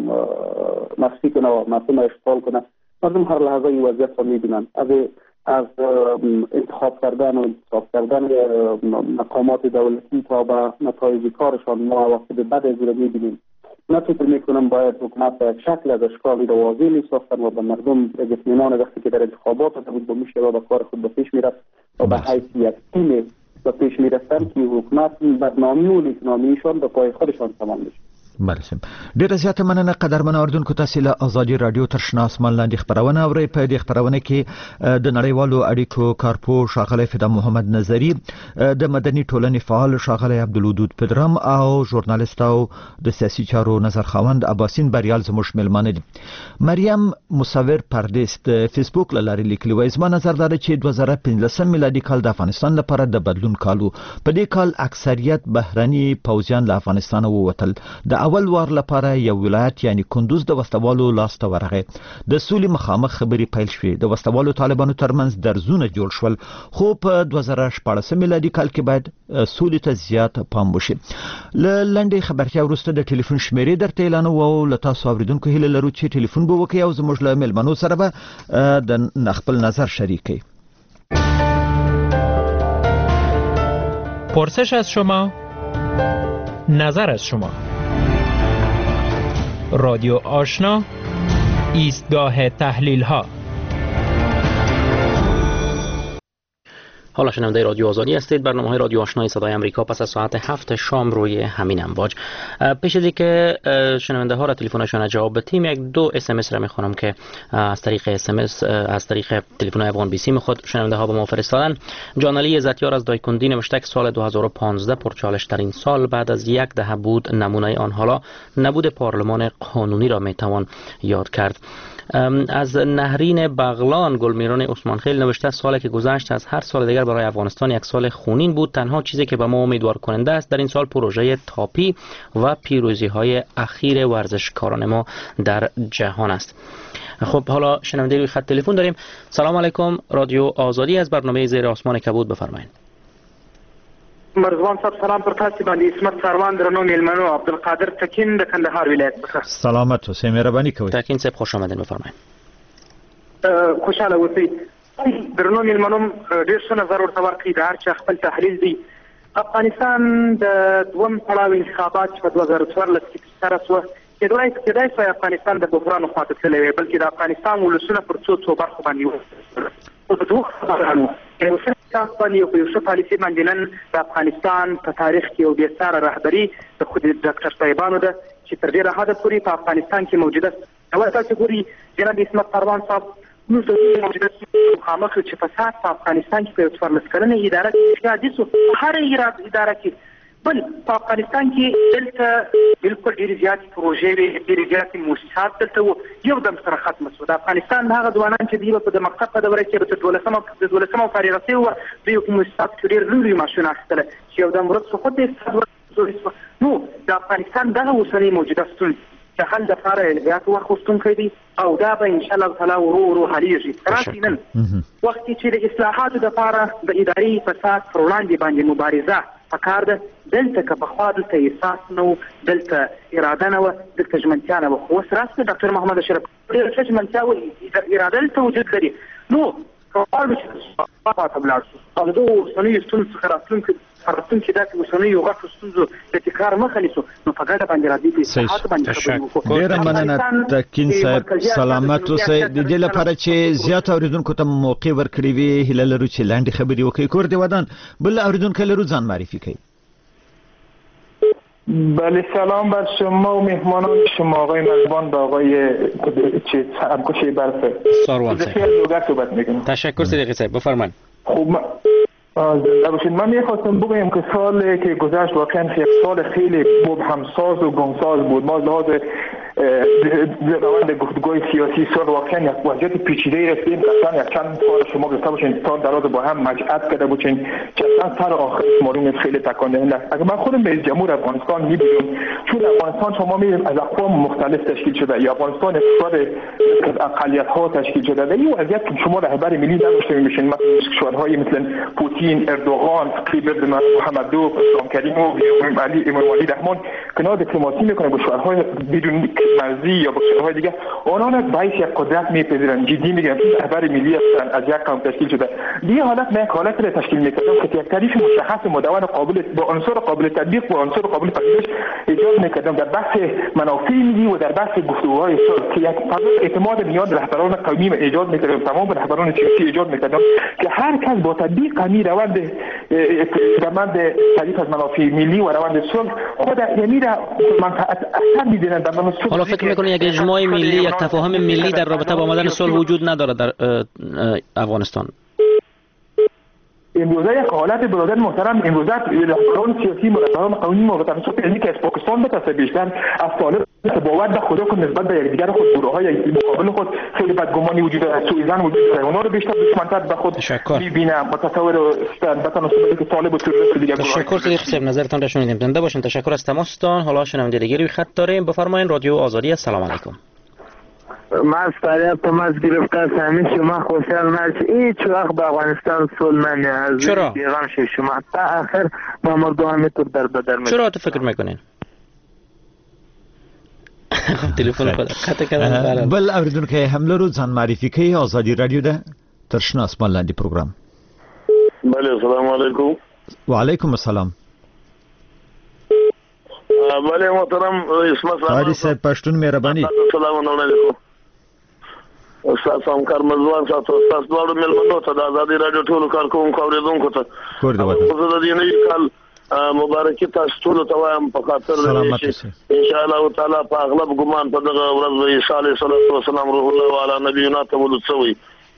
مخفی کنه و مردم اشغال کنه، مردم هر لحظه این وضعیت را میبینند. از از انتخاب کردن و انتصاب کردن مقامات دولتی تا به نتایج کارشان ما عواقب بد از رو میبینیم. من فکر میکنم باید حکومت به شکل از اشکالی رو واضح میساختن و به مردم اطمینان وقتی که در انتخابات بود با میشه و به کار خود به پیش میرفت و به حیث یک تیم به پیش میرفتن که حکومت بدنامی و نیکنامیشان به پای خودشان تمام میشه. بله سم ډیره زیاته مننه قدرمن اوردونکو تاسو له ازادي رادیو تر شنه اسمان لاندې خبرونه اورئ. په دې خبرونه کې د نړیوالو اړیکو کارپو ښاغلی فدا محمد نظری، د مدني ټولنې فعال ښاغلی عبدالودود پدرم او ژورنالیست او د سیاسي چارو نظرخواند اباسین بریال زموږ مېلمانه دي. مریم مصور پردیس د فیسبوک له لارې لیکلي وایي زما نظر دا دی چې دوه زره پنځلسم میلادي کال د افغانستان لپاره د بدلون کال و. په دې کال اکثریت بهرني پوځیان له افغانستان ووتل. د اول وار لپاره یو ولایت یعنی کندوز د وسوالو لاس ته ورغی. د سولې مخامخ خبرې پیل شوې. د وسوالو طالبانو ترمنځ درزونه جوړ شول، خو په دوه زره شپاړسم میلادي کال کې باید سولې ته زیات پام وشي. له لنډې خبرتیا وروسته د ټلیفون شمیرې درته اعلانوو او له تاسو اوریدونکو هیله لرو چې ټلیفون به وکړئ او زموږ له میلمنو سره به د خپل نظر شریک کړئ. پرسش از شما، نظر از شما. رادیو آشنا، ایستگاه تحلیل ها. حالا شنونده رادیو آزادی هستید. برنامه های رادیو آشنای صدای امریکا پس از ساعت هفت شام روی همین امواج. پیش از اینکه شنونده ها را تلفنشون جواب بدیم، یک دو اس ام اس را میخونم که از طریق اس ام اس از طریق تلفن افغان بی سی میخواد شنونده ها به ما فرستادن. جان علی عزتیار از دایکندی نوشته که سال دو هزار و پانزده پرچالش ترین سال بعد از یک دهه بود. نمونه آن حالا نبود پارلمان قانونی را میتوان یاد کرد. از نهرین بغلان گلمیران عثمان خیل نوشته سالی که گذشت از هر سال دیگر برای افغانستان یک سال خونین بود. تنها چیزی که به ما امیدوار کننده است در این سال پروژه تاپی و پیروزی های اخیر ورزشکاران ما در جهان است. خب حالا شنونده روی خط تلفن داریم. سلام علیکم، رادیو آزادی از برنامه زیر آسمان کبود بفرمایید. مرزبان صاحب سلام پر تاسو باندې اسمت سروان درنو میلمنو عبدالقادر تکین د کندهار ولایت څخه. سلامت اوسئ، مهرباني کوئ. تکین صاحب خوش آمدین بفرمایید. خوشاله اوسئ. درنو میلمنو ډیر ښه نظر ورته ورکړئ د هر چا خپل تحلیل دی. افغانستان د دوم پړاو انتخابات په دوه زره څوارلس کې ترسره شوه. کېدای کېدای شي افغانستان د بحران خواته تللی وي، بلکې د افغانستان ولسونه پر څو څو برخو باندې و. په دوه خبرانو یو ښه سیاست باندې او یو ښه پالیسي باندې نن د افغانستان په تاریخ کې یو بېساره رهبري د خود ډاکټر صاحبانو ده چې تر ډېره حده پورې په افغانستان کې موجوده ده. تاسو ګورئ جناب اسمت سروان صاحب موږ د موجوده مخامخ چې فساد په افغانستان کې په یو څوارلس کلنه اداره کې حادث و. هره اداره کې بل په افغانستان کې دلته بالکل ډېرې زیاتې پروژې وې، ډېرې زیاتې مؤسسات دلته و، یو دم سره ختمه شوه. د افغانستان هغه ځوانان چې دوی به د مکتب په دوره کې به تر دولسمه د دولسمه فارغه شوي وو، دوی په مؤسساتو کې ډېر لوی لوی معاشونه اخیستله چې یو دم ورځ خو خود د اقتصاد ورځ نو د افغانستان دغه اوسنۍ موجوده ستونزې چې حل لپاره الهیات واخیستونکی دی او دا به ان شاء الله تعالی ورو ورو حلیږي. راسي نن وخت چې د اصلاحاتو لپاره د اداري فساد پر وړاندې باندې مبارزه پکار ده. دلته که پخوا دلته احساس نه و، دلته اراده نه وه، دلته ژمنتیا نه وه، خو اوس راسته ډاکټر محمد اشرف ډېره ښه ژمنتیا و، اراده دلته وجود لري. نو که غواړو چې خواته ولاړ شو او د دغو اوسنیو ستونزو څخه راتلونکي راتلونکي داسې اوسنیو غټو ستونزو د تکرار مخه نیسو، نو په ګډه باندې راځي په اصلاحاتو باندې خبرې وکړو. ډېره مننه تکین صاحب، سلامت اوسئ. د دې لپاره چې زیات اوریدونکو ته موقع ورکړې وي، هیله لرو چې لاندې خبرې وکړي. کور دې ودان بل اوریدونکی لرو، ځان معرفي کړئ. بله سلام بر شما و مهمانان شما آقای مزبان و آقای چه همکش برفه ساروان صاحب لوگر صحبت میکنم. تشکر صدیقی صاحب، بفرمایید. خوب من زنده باشید. من میخواستم بگویم که سالی که گذشت واقعا یک سال خیلی مبهمساز و گمساز بود. ما لحاظ روند گفتگوی سیاسی سال واقعا یک وضعیت پیچیده رسیدیم. مثلا یک چند سال شما گفته باشین سال دراز با هم مجعد کرده باشین که اصلا سر آخر مارون خیلی تکان دهنده است. اگر من خودم به جمهور افغانستان میبینم، چون افغانستان شما میبینید از اقوام مختلف تشکیل شده، یا افغانستان اقتصاد اقلیت ها تشکیل شده. در این وضعیت که شما رهبر ملی نداشته میشین، مثلا کشورهای مثل پوتین، اردوغان، قیبر محمدوف، اسلام کریم و علی امام علی رحمان کنار دیپلماسی میکنه با کشورهای بدون مرزی یا با کشورهای دیگه، آنها را باعث یک قدرت میپذیرن، جدی میگن رهبر ملی هستن، از یک قوم تشکیل شده. دی حالت من حالت را تشکیل میکردم که یک تعریف مشخص مدون قابل با عنصر قابل تطبیق و عنصر قابل پذیرش ایجاد میکردم در بحث منافع ملی و در بحث گفتگوهای صلح، که یک فضای اعتماد میان رهبران قومی ایجاد میکردم، تمام رهبران سیاسی ایجاد میکردم که هر کس با تطبیق همین روند روند تعریف از منافع ملی و روند صلح خود یعنی را منفعت اثر میدینن در من صلح. حالا فکر میکنید یک اجماع ملی، یک تفاهم ملی در رابطه با آمدن صلح وجود نداره در افغانستان؟ امروزه یک حالت برادر محترم، امروزه رهبران سیاسی و رهبران قومی و توسط علمی که از پاکستان بتاسه بیشتر از طالب باور به خدا که نسبت به یکدیگر خود گروه‌های مقابل خود خیلی بدگمانی وجود داره، سوءظن وجود داره، اونا رو بیشتر دشمن‌تر به خود می‌بینم و تصور البته نسبت به طالب و تروریست دیگه. تشکر صدیق صاحب، نظرتان را شنیدیم. زنده باشین. تشکر از تماستان. حالا شنونده دیگری روی خط داریم. بفرمایید. رادیو آزادی. السلام علیکم. ما از فریاد تماس گرفتم همین شما خوشحال نشید هیچ وقت به افغانستان صلح نمیاد. چرا؟ پیغام شد شما تا آخر با مردم همینطور در بدر میکنید. چرا تو فکر میکنین؟ تلفن خود قطع کردن. بل اوریدونکو حمله رو ځان معرفي کوي. آزادي رادیو ده تر شنه اسمان لاندې پروګرام. بله السلام علیکم. وعلیکم السلام. بله محترم اسمت حاجی صاحب پښتون مهرباني. السلام علیکم. استاد سمکار مزوان ساتو استاد دوړو ملمنو ته د آزادي رادیو ټولو کارکونکو اوریدونکو ته کور دی وته. زه د دې نه کال مبارکي تاسو ټول ته وایم په خاطر ان شاء الله تعالی په اغلب ګمان په دغه ورځ عیسی علیه السلام روح الله علی نبینا تولد شوی.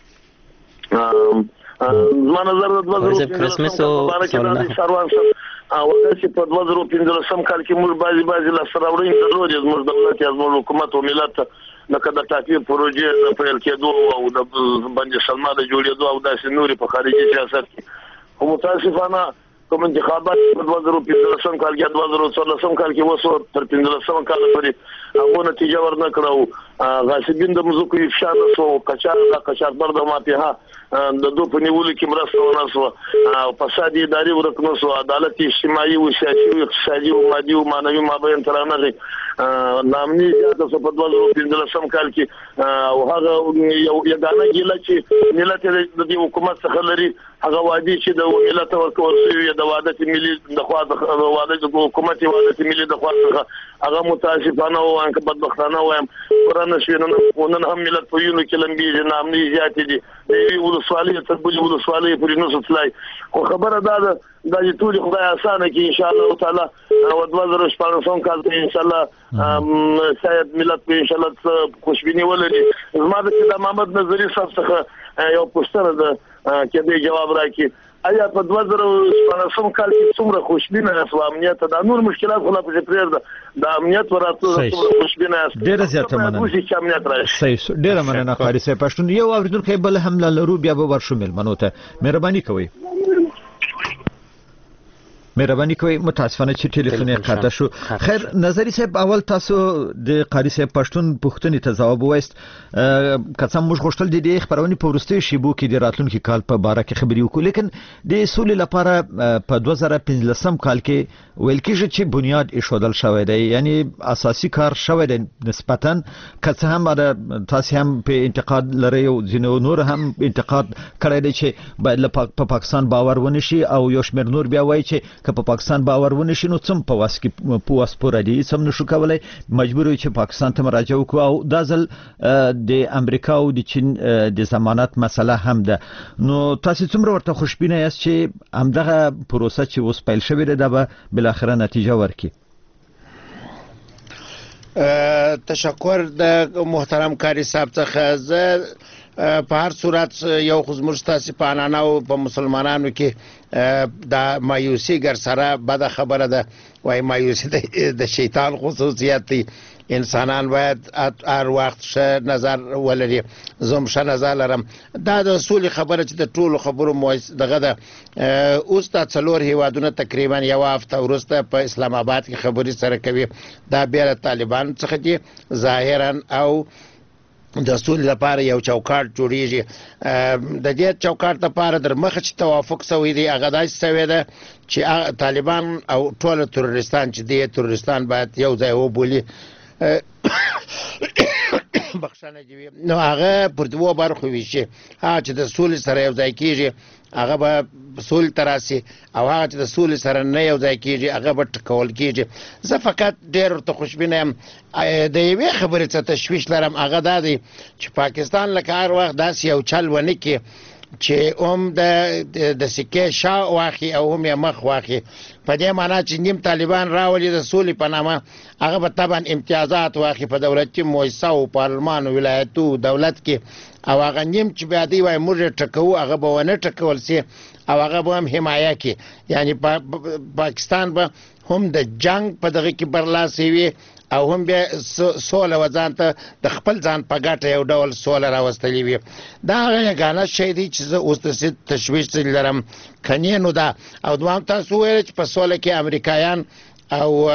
ما نظر د وزرو کرسمس او سروان او چې په دوه زره پنځلسم کال کې موږ بازي بازي لا سراوړې درلودې زموږ دولت یا زموږ حکومت او ملت لکه د ټاپي پروژې د پیل کېدو او د باندې سلمه د جوړېدو او داسې نورې په خارجي سیاست کې خو متاسفانه کوم انتخابات په دوه زره پنځلسم کال کې دوه زره څلورم کال کې وسو تر پنځلسم کال پورې هغه نتیجه ورنکړو. غاصبین د مزکو افشا نسو، قچار د قچاربر د مافیا د دوه په نیولو کې مرسته ونسو، فساد اداري ورکنسو، عدالت اجتماعي او سیاسي او اقتصادي او مادي او معنوي مابین ترانه نامني د په دوه زره پنځلسم کال کې او هغه یو یګانه ګیله چې ملت د دې حکومت څخه لري هغه وادي چې د ملت ورکول شوی د وادت ملي د خوا د وادت حکومت وادت ملي د خوا څخه هغه متاسفانه او انک بدبختانه وایم قرآن شینو ونن هم ملت په یونو کې لمبي نامني زیات دي دی ولسوالۍ تر بل ولسوالۍ پورې نو ستلای خو خبره ده د ټول خدای اسانه کې ان شاء الله تعالی او د وزیر شپږم کال ته ان شاء الله سید ملت په ان شاء الله خوشبینی ولري. زما د محمد نظری صاحب څخه یو پوښتنه ده چې د جواب راکړي آیا په دوه زره شپږم کال کې څومره خوشبینه اسو امنیت دا نور مشکلات خلا په پرېر ده د امنیت وراتو څومره خوشبینه اسو ډیره زیاته مننه. صحیح ډیره مننه خاري صاحب پښتون. یو اوریدونکو بل حمله لرو بیا به ورشو ملمنو ته مهرباني کوئ. مهرباني کوئ متاسفانه چې ټلیفون یې قطع شو. خیر نظری صاحب اول تاسو د قاری صاحب پښتون پوښتنې ته ځواب وایست. که څه موږ غوښتل دي د خبرونې په وروستیو شیبو کې د راتلونکي کال په باره کې خبرې وکړو، لیکن د سولې لپاره په دوه زره پنځلسم کال کې ویل کېږي چې بنیاد ایښودل شوی دی، یعنی اساسي کار شوی دی نسبتاً. که څه هم تاسو هم په انتقاد لرئ او ځینو نور هم انتقاد کړی دی چې باید په پاکستان باور ونه شي، او یو شمېر نور بیا وایي چې که په پاکستان باور ونه شي نو څم په واس کې په واس پوره دي سم نشو کولای، مجبور یو چې پاکستان ته مراجعه وکړو. او دا ځل د امریکا او د چین د ضمانت مسله هم ده. نو تاسو څومره ورته خوشبینه یاست چې همدغه پروسه چې اوس پیل شوې ده دا به بالاخره نتیجه ورکړي؟ تشکر د محترم کاری صاحب څخه. زه په هر صورت یو خو زموږ ستاسې په عنعناو په مسلمانانو کې دا مایوسي ګر سره بده خبره ده. وایي مایوسي د شیطان خصوصیت دی، انسانان باید هر وخت ښه نظر ولري. زه هم ښه نظر لرم. دا د سولې خبره چې د ټولو خبرو دغه ده. اوس دا څلور هیوادونه تقریبا یوه هفته وروسته په اسلام آباد کې خبرې سره کوي. دا بیا د طالبانو څخه دي ظاهرا، او د سولې لپاره یو چوکاټ جوړیږي. د دې چوکاټ لپاره در مخه چې توافق شوی دی هغه داسې شوی ده چې طالبان او ټول تروریستان چې دي تروریستان باید یو ځای وبولي. بخښنه دې نو هغه پر دوه برخو ویشي. هغه چې د سولې سره یو ځای کیږي هغه به سولې ته راسي، او هغه چې د سولې سره نه یو ځای کیږي هغه به ټکول کیږي. زه فقط ډېر ورته خوشبینه یم. د یوې خبرې څه تشویش لرم، هغه دا دی چې پاکستان لکه هر وخت داسې یو چل ونه کړي چې هم د سکې شا واخلي او هم یې مخ واخلي. په دې معنا چې نیم طالبان راولي د سولې په نامه هغه به طبعا امتیازات واخلي په دولتي مؤسسو پارلمان ولایتو دولت کې، او هغه نیم چې بیا دی وایي موږ یې ټکوو هغه به ونه ټکول سي، او هغه به هم حمایه کړي. یعنی پاکستان به هم د جنگ په دغه کې برلاسې وي، او هم بیا سوله و ځان ته د خپل ځان په ګټه یو ډول سوله راوستلې وي. دا هغه یګانه شی دی چې زه اوس داسې تشویش لرم. کنې نو دا او دوام تاسو وویل چې په سوله کې امریکایان او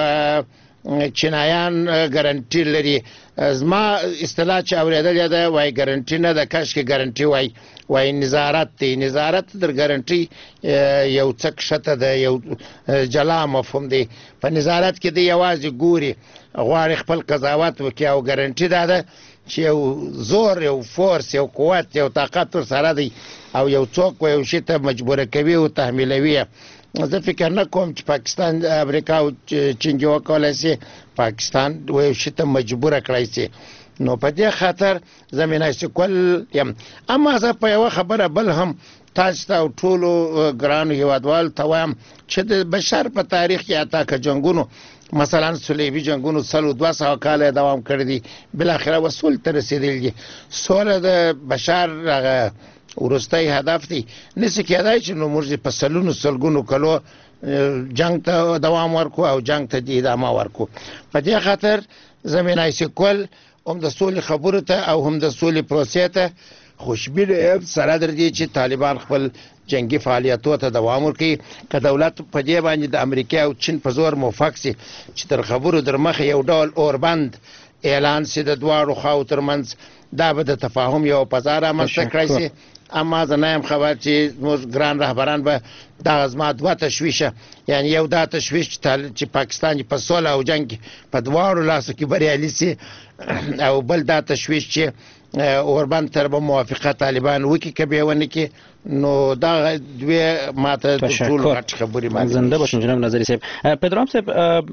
چینایان ګارنټي لري. زما اصطلاح چې اورېدلې ده وایي ګارنټي نه ده، کاشکې ګارنټي وایي وایي نظارت دی. نظارت در ګارنټي یو څه کښته ده، یو جلا مفهوم دی. په نظارت کې دی یوازې ګوري، غواړي خپل قضاوت وکړي، او ګارنټي دا ده چې یو زور، یو فورس، یو قوت، یو طاقت ورسره دی، او یو څوک یو شي ته مجبوره کوي او تحمیلوي. زه فکر نه کوم چې پاکستان امریکا او چین کې وکولی سي پاکستان یو شي ته مجبوره کړی سي. نو په دې خاطر زه مناسکول یم. اما زه په یوه خبره بل هم تاسو ته او ټولو ګرانو هیوادوالو ته وایم چې د بشر په تاریخ کې اته که جنګونو مثلا صلیبي جنګونو سلو دوه سوه کاله دوام کړی دي، بالاخره وصول ته رسېدلی دي. سوله د بشر هغه وروستی هدف دی. نسي کېدای چې نو موږ په سلونو سلګونو کلو جنګ ته دوام ورکو او جنګ ته ادامه ورکو. په دې خاطر زمینای سکول هم د سولې خبرو ته او هم د سولې پروسې ته خوشبینه یم سره در دې چې طالبان خپل جنگي فعالیتونو ته دوام ورکړي. که دولت په دې باندې د امریکا او چین په زور موافق سي چې تر خبرو در مخه یو ډول اوربند اعلان سي د دواړو خواو ترمنځ، دا به د تفاهم یو فضا رامنځته کړی سي. اما زه نه یم خبر چې زموږ ګران رهبران به دغه زما دوه تشویشه، یعنی یو دا تشویش چې پاکستان په سوله او جنګ په دواړو لاسو کې بریالي سي، او بل دا تشویش چې اوربند تر به موافقه طالبان وکړي که بیا ونه کړي. نو دا دوی ماته ټول غټ خبرې ماته زنده باشین جناب نظری صاحب. پدرام صاحب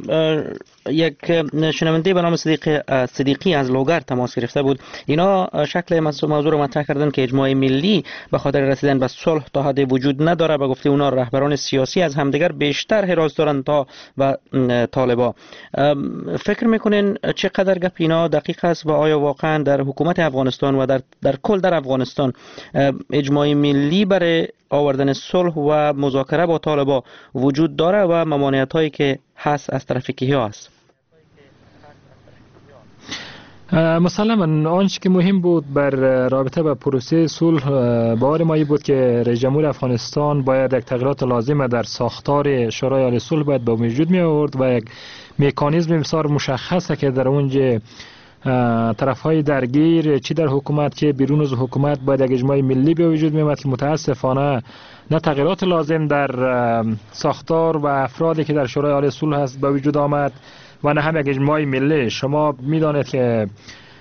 یک شنونده به نام صدیق صدیقی از لوگر تماس گرفته بود. اینا شکل موضوع رو مطرح کردن که اجماع ملی به خاطر رسیدن به صلح تا حد وجود نداره. به گفته اونا رهبران سیاسی از همدیگر بیشتر حراس دارن تا و طالبا. فکر میکنین چقدر گپ اینا دقیق است و آیا واقعا در حکومت افغانستان و در در کل در افغانستان اجماع ملی برای آوردن صلح و مذاکره با طالبان وجود داره و ممانعت هایی که هست از طرف کیها است؟ مسلما آنچه که مهم بود بر رابطه با پروسه صلح باور ما بود که رئیس جمهور افغانستان باید یک تغییرات لازمه در ساختار شورای عالی صلح باید به وجود می آورد و یک مکانیزم بسیار مشخصه که در اونجا طرف های درگیر چی در حکومت چه بیرون از حکومت باید یک اجماع ملی به وجود می آمد که متاسفانه نه تغییرات لازم در ساختار و افرادی که در شورای عالی صلح هست به وجود آمد و نه هم یک اجماع ملی. شما میدانید که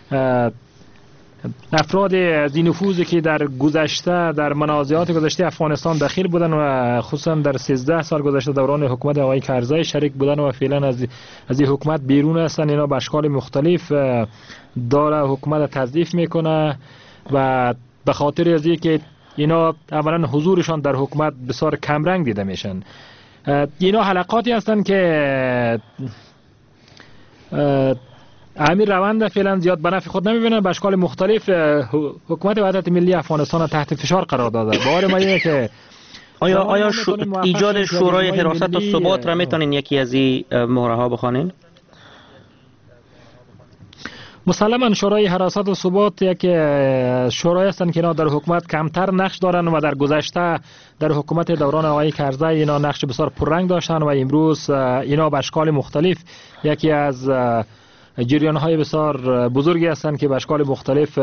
افراد از این نفوذی که در گذشته در منازعات گذشته افغانستان دخیل بودن و خصوصا در سیزده سال گذشته دوران حکومت آقای کرزی شریک بودن و فعلا از از این حکومت بیرون هستن، اینا به اشکال مختلف داره حکومت تضعیف میکنه و به خاطر از اینکه اینا اولا حضورشان در حکومت بسیار کمرنگ دیده میشن. اینا حلقاتی هستند که امیر روند فعلا زیاد به نفع خود نمیبینن، به اشکال مختلف حکومت وحدت ملی افغانستان تحت فشار قرار داده. باور ما اینه که آیا آیا شو ایجاد شورای حراست و ثبات را میتونین یکی از این مهره ها بخوانین؟ مسلما شورای حراست و ثبات یک شورای هستند که اینا در حکومت کمتر نقش دارن و در گذشته در حکومت دوران آقای کرزی اینا نقش بسیار پررنگ داشتن و امروز اینا به اشکال مختلف یکی از جریان های بسیار بزرگی هستند که به اشکال مختلف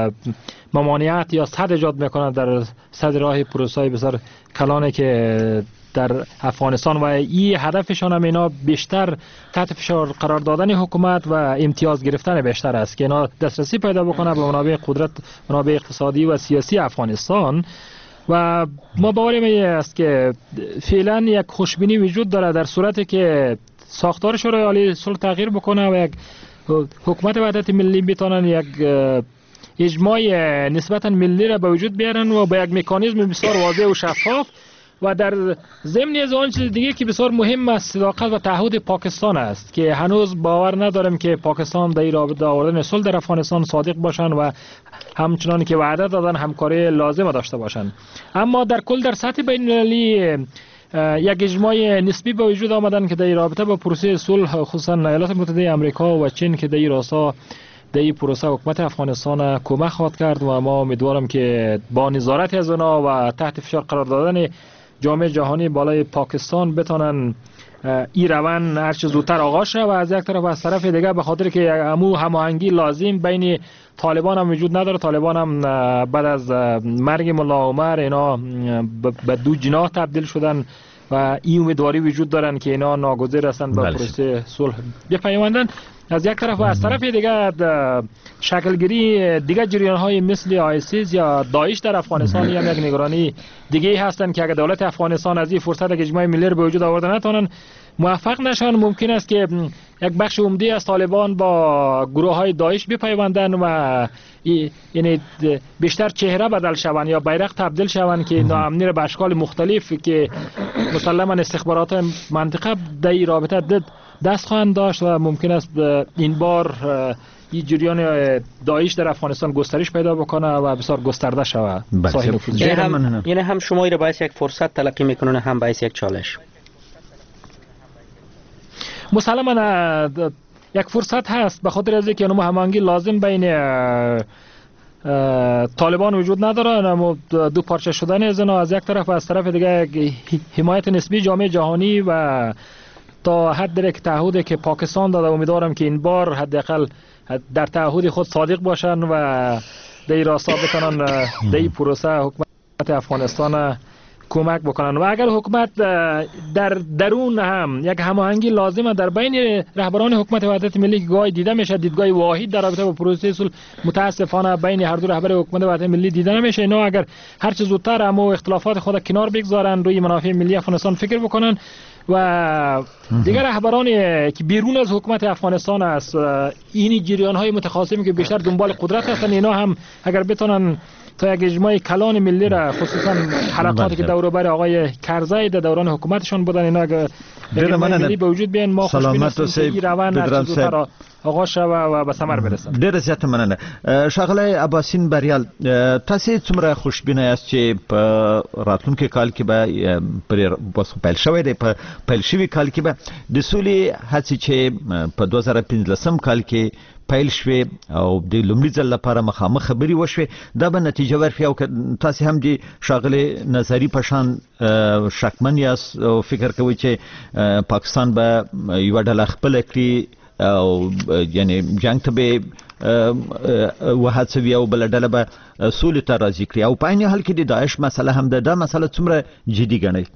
ممانعت یا صد ایجاد میکنند در صد راه پروسه های بسیار کلانه که در افغانستان و این هدفشان هم اینا بیشتر تحت فشار قرار دادن حکومت و امتیاز گرفتن بیشتر است که اینا دسترسی پیدا بکنه به منابع قدرت، منابع اقتصادی و سیاسی افغانستان. و ما باوریم این است که فعلا یک خوشبینی وجود داره در صورتی که ساختار شورای عالی صلح تغییر بکنه و یک حکومت وحدت ملی بتونن یک اجماع نسبتا ملی را به وجود بیارن و با یک مکانیزم بسیار واضح و شفاف و در ضمن از آن چیز دیگه که بسیار مهم است صداقت و تعهد پاکستان است که هنوز باور ندارم که پاکستان در رابطه آوردن صلح در افغانستان صادق باشن و همچنان که وعده دادن همکاری لازم داشته باشن. اما در کل در سطح بین المللی یک اجماع نسبی به وجود آمدن که در رابطه با پروسه صلح خصوصا ایالات متحده آمریکا و چین که در راستا در این پروسه حکومت افغانستان کمک خواهد کرد و ما امیدوارم که با نظارت از اونا و تحت فشار قرار دادن جامعه جهانی بالای پاکستان بتونن این روند هر چه زودتر آغاز شه و از یک طرف و از طرف دیگه به خاطر که همو هماهنگی لازم بین طالبان هم وجود نداره. طالبان هم بعد از مرگ ملا عمر اینا به دو جناح تبدیل شدن و این امیدواری وجود دارن که اینا ناگزیر هستن به پروسه صلح بپیوندن از یک طرف و از طرف دیگه شکلگیری دیگه جریان های مثل آیسیس یا داعش در افغانستان هم یک نگرانی دیگه هستن که اگر دولت افغانستان از این فرصت که اجماع ملی رو به وجود آورده نتونن موفق نشن ممکن است که یک بخش عمده از طالبان با گروه های داعش بپیوندن و یعنی بیشتر چهره بدل شوند یا بیرق تبدیل شوند که ناامنی را به اشکال مختلف که مسلما استخبارات منطقه در این رابطه دست خواهند داشت و ممکن است این بار این جریان داعش در افغانستان گسترش پیدا بکنه و بسیار گسترده شود. یعنی هم یعنی هم شما را باعث یک فرصت تلقی میکنن هم باعث یک چالش. مسلما یک فرصت هست به خاطر از اینکه هماهنگی لازم بین طالبان وجود نداره، اما دو پارچه شدن از اینا از یک طرف و از طرف دیگه حمایت نسبی جامعه جهانی و تا حد یک تعهدی که پاکستان داده امیدوارم که این بار حداقل در تعهد خود صادق باشن و در این راستا بتونن در این پروسه حکومت افغانستان کمک بکنن و اگر حکومت در درون هم یک هماهنگی لازمه در بین رهبران حکومت وحدت ملی که گاهی دیده میشه دیدگاه واحد در رابطه با پروسه صلح متاسفانه بین هر دو رهبر حکومت وحدت ملی دیده نمیشه. اینا اگر هر چه زودتر هم اختلافات خود کنار بگذارن روی منافع ملی افغانستان فکر بکنن و دیگر رهبران که بیرون از حکومت افغانستان است این جریان های متخاصمی که بیشتر دنبال قدرت هستن اینا هم اگر بتونن تا یک اجماع کلان ملی را خصوصا حرکاتی که دور بر آقای کرزی در دوران حکومتشان بودن اینا اگر ملی به وجود بیان ما خوشبین هستیم که این روند هر چیز آغاز شوه و به ثمر برسه. ډیره زیاته مننه. ښاغلی عباسین بریال، تاسو څومره خوشبینه یاست چې په راتلونکي کال کې به پر پیل شوی دی په پیل شوي کال کې به د سولې هڅې چې په دوه زره پنځلسم کال کې پیل شوې او د لومړي ځل لپاره مخامخ خبرې وشوې، دا به نتیجه ورکړي او تاسو هم د ښاغلي نظري په شان شکمن یاست او فکر کوئ چې پاکستان به یوه ډله خپله کړي او یعنی جنگ ته به وهڅوي او بله ډله به سولې ته راضي کړي، او په عین حال کې د داعش مسله هم ده، دا مسله څومره جدي ګڼئ؟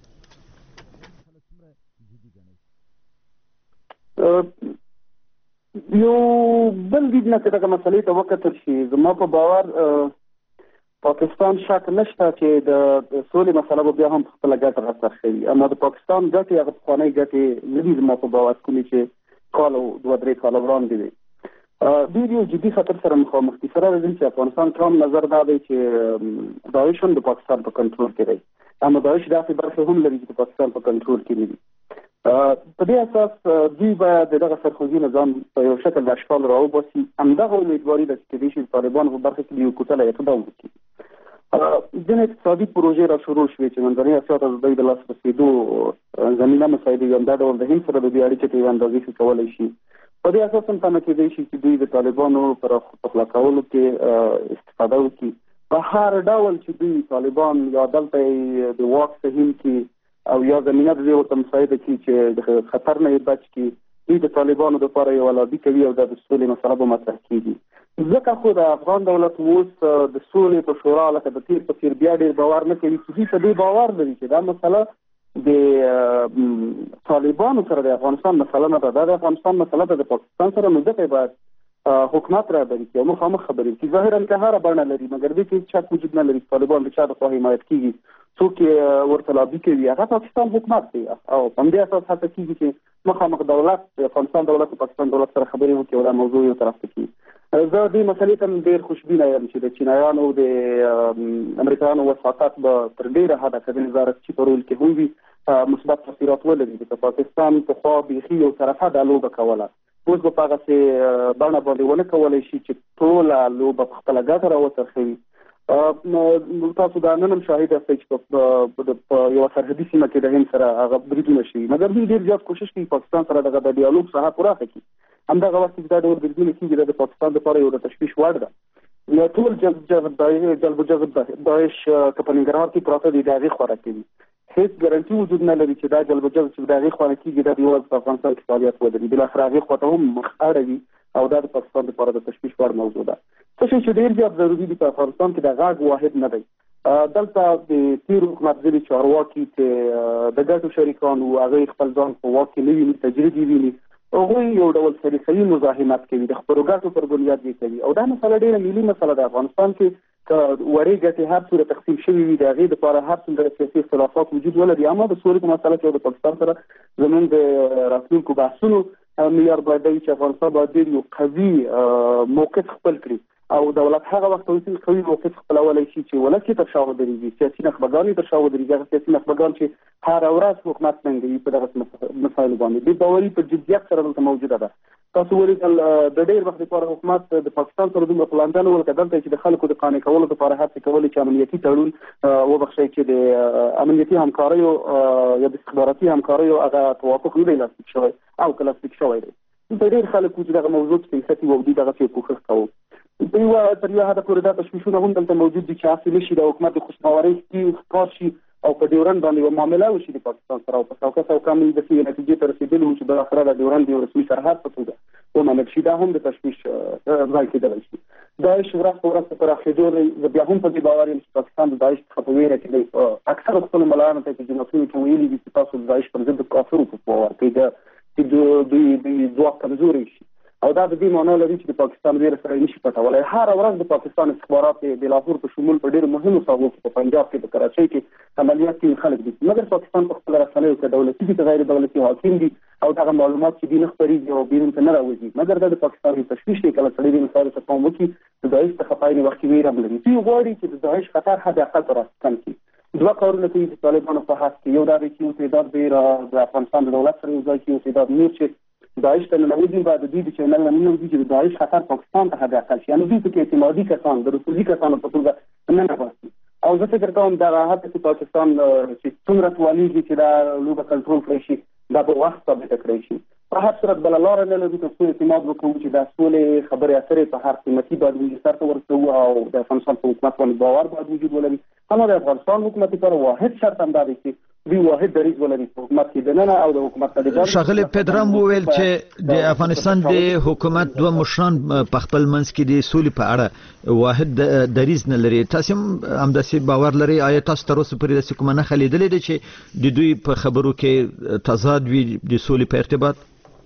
یو بل دید نه چې دغه مسلې ته وکتل شي، زما په باور پاکستان شک نشته چې د سولې مسله به بیا هم په خپله ګټه راڅرخوي، اما د پاکستان ګټې هغه پخوانۍ ګټې نه دي زما په باور کومې چې کال او دوه درې کاله وړاندې وي. ډېر یو جدي خطر سره مخامخ دي. سره د دې چې افغانستان ټرام نظر دا دی چې داعش هم د پاکستان په کنټرول کې دی، اما داعش داسې برخې هم لري چې د پاکستان په کنټرول کې نه دي. په دې اساس دوی باید دغه سرخوږي نظام په یو شکل د اشکال راوباسي. همدغه امیدواري ده چې کېدای شي د طالبانو په برخه کې د یو کوټله اقدام وکړي. ځینې اقتصادي پروژې را شروع شوې چې منځنۍ اسیا ته د دوی د لاس رسېدو زمینه مساعدوي، همدا ډول د هند سره د دوی اړیکې ته یوه اندازې ښه کولی شي. په دې اساس هم تمه کېدای شي چې دوی د طالبانو پر پخلا کولو کې استفاده وکړي. په هر ډول چې دوی طالبان یا دلته د واک سهیم کې او یا زمینه د دې ورته مساعده کړي چې د خطر نه یې بچ کړي، دوی د طالبانو دپاره یوه لابي کوي او دا د سولې مسله به مطرح کېږي. ځکه خو د افغان دولت اوس د سولې په شورا لکه د تیر په څېر بیا ډېر باور نه کوي چې دوی په دې باور لري چې دا مسله د طالبانو سره د افغانستان مسله نه ده، دا د افغانستان مسله ده د پاکستان سره، نو ځکه باید حکومت رهبري کړي او مخامخ خبرې وکړي. ظاهرا که هره بڼه لري مګر دې کې شک وجود نه لري چې طالبان د چا د خوا حمایت کېږي، څوک یې ورته لابي کوي، هغه پاکستان حکومت دی او په همدې اساس هڅه کېږي چې مخامخ دولت د افغانستان دولت او پاکستان دولت سره خبرې وکړي او دا موضوع یو طرف ته کړي. زه دې مسلې ته ډېر خوشبینه یم چې د چینایانو د امریکایانو وساطت به تر ډېره حده که د نظارتچي په رول کې هم وي مثبت تاثیرات ولري. د پاکستان پخوا بیخي یو طرفه دا لوبه کوله، اوس به په هغسې بڼه باندې ونه کولی شي چې ټوله لوبه په خپله ګټه راوڅرخوي. تاسو دا نن هم شاهد یاستئ چې په یوه سرحدي سیمه کې د هند سره هغه بریدونه شوي، مګر دوی ډېر زیات کوشش کوي پاکستان سره دغه د ډیالوګ ساحه پراخه کړي. همدغه وخت چې دا ډول بریدونه کېږي دا د پاکستان دپاره یو د تشویش وړ ده. ټول جلب جلب و جذب داعش که په ننګرهار کې پراته دي د هغې خوا راکوي، هېڅ ګارنټي وجود نه لري چې دا جلب و جذب چې د هغې خوا نه کېږي دا د یوازې په افغانستان کې فعالیت ولري، بالاخره هغې خوا ته هم مخ اړوي او دا د پاکستان دپاره د تشویش وړ موضوع ده. څه شی چې ډېر زیات ضروري دي په افغانستان کې د غږ واحد نه دی. دلته د تېرو حکومت ځینې چارواکي چې د ګټو شریکان وو هغوی خپل ځان په واک کې نه ویني، تجرید یې ویني، هغوی یو ډول سلیقوي مزاحمت کوي، د خپلو ګټو پر بنیاد یې کوي او دا مسله ډېره ملي مسله ده. افغانستان کې که وړې ګټې هر څومره تقسیم شوي وي د هغې دپاره هر څومره سیاسي اختلافات وجود ولري، اما د سولې په مسله کې او د پاکستان سره زموږ د راتلونکو بحثونو معیار باید دا وي چې افغانستان باید ډېر یو قوي موقف خپل کړي او دولت هغه وخت قوي موقف خپلولی شي چې ولس یې تر شا ودرېږي، سیاسي نخبګان یې تر شا ودرېږي، هغه سیاسي نخبګان چې هره ورځ حکومت ننګوي په دغسې مسایلو باندې. بې باوري په جدیت سره دلته موجوده ده. تاسو ولیدل د ډېر وخت لپاره حکومت د پاکستان سره دومره په لانجه نه ول، که دلته چې د خلکو د قانع کولو لپاره هڅې کولې چې امنیتي تړون وبخښئ چې د امنیتي همکاریو یا د استخباراتي همکاریو هغه توافق نه دی لاسلیک شوی او که لاسلیک شوی دی. دلته ډېر خلک وو چې دغه موضوع چې حیثیت وو دوی دغسې کوښښ کوو. په یوه تر یوه حده پورې دا تشویشونه هم دلته موجود دي چې هسې نه شي د حکومت د خوشباورۍ ښکار شي او په ډیورنډ باندې یوه معامله وشي د پاکستان سره او په سوکه سوکه موږ داسې یوې نتیجې ته رسېدلي وو چې بالاخره د ډیورنډ یو رسمي سرحد په توګه ومنل شي. دا هم د تشویش ځای کېدلی شي. داعش ورځ په ورځ په پراخېدو زه بیا هم په دې باور یم چې پاکستان د داعش څخه په ویره کې دی. اکثره خپلو ملایانو ته په جنتونو کې ویلي دي چې تاسو د داعش پر ضد کافرو په باور کوئ چې دوی ځواک کمزوری شي او دا د دې معنا لري چې د پاکستان ویره سره نشي پټولی. هره ورځ د پاکستان استخبارات د لاهور په شمول په ډېرو مهمو ساحو کې په پنجاب کې په کراچۍ کې عملیات کوي خلک دي، مګر پاکستان په خپله رسنیو که دولتي دي که غیر دولتي حاکم دي او دغه معلومات چې دي نه خپرېږي او بیرون ته نه راوځي، مګر دا د پاکستان یو تشویش دی. کله سړی دې مسایلو ته پام وکړي د داعش څخه په عین وخت کې ویره هم لري. دوی غواړي چې د داعش خطر حد اقل ته راکم کړي. دوه کارونه کوي د طالبانو په حق کې، یو دا دی چې یو تعداد به د افغانستان د دولت سره یو ځای کړي، یو تعداد نور چې داعش ته ننوځي بعد دوی د چینل نه ننوځي چې د داعش خطر پاکستان ته حد اقل شي، یعنې دوی پکې اعتمادي کسان د رسولي کسانو په توګه نه نباسي. او زه فکر کوم دغه حتی چې پاکستان چې څومره توانېږي چې دا لوبه کنټرول کړی شي دا به وخت ثابته کړی شي. په هر صورت بله لاره نه لرو تر څو اعتماد وکړو چې دا سولې خبرې اترې په هر قیمتي باید وجود سرته ورسوو او د افغانستان په حکومت باندې باور باید وجود ولري. اما د افغانستان حکومت لپاره واحد شرط همدا دی چې دوی واحد دریځ ولري په حکومت کې دننه او د حکومت طالبان. ښاغلی پیدرام وویل چې د افغانستان د حکومت دوه مشران په خپل منځ کې د سولې په اړه واحد دریځ نه لري. تاسو هم همداسې باور لرئ؟ آیا تاسو تر اوسه پورې داسې کومه نښه لیدلې ده چې د دوی په خبرو کې تضاد وي د سولې په ارتباط؟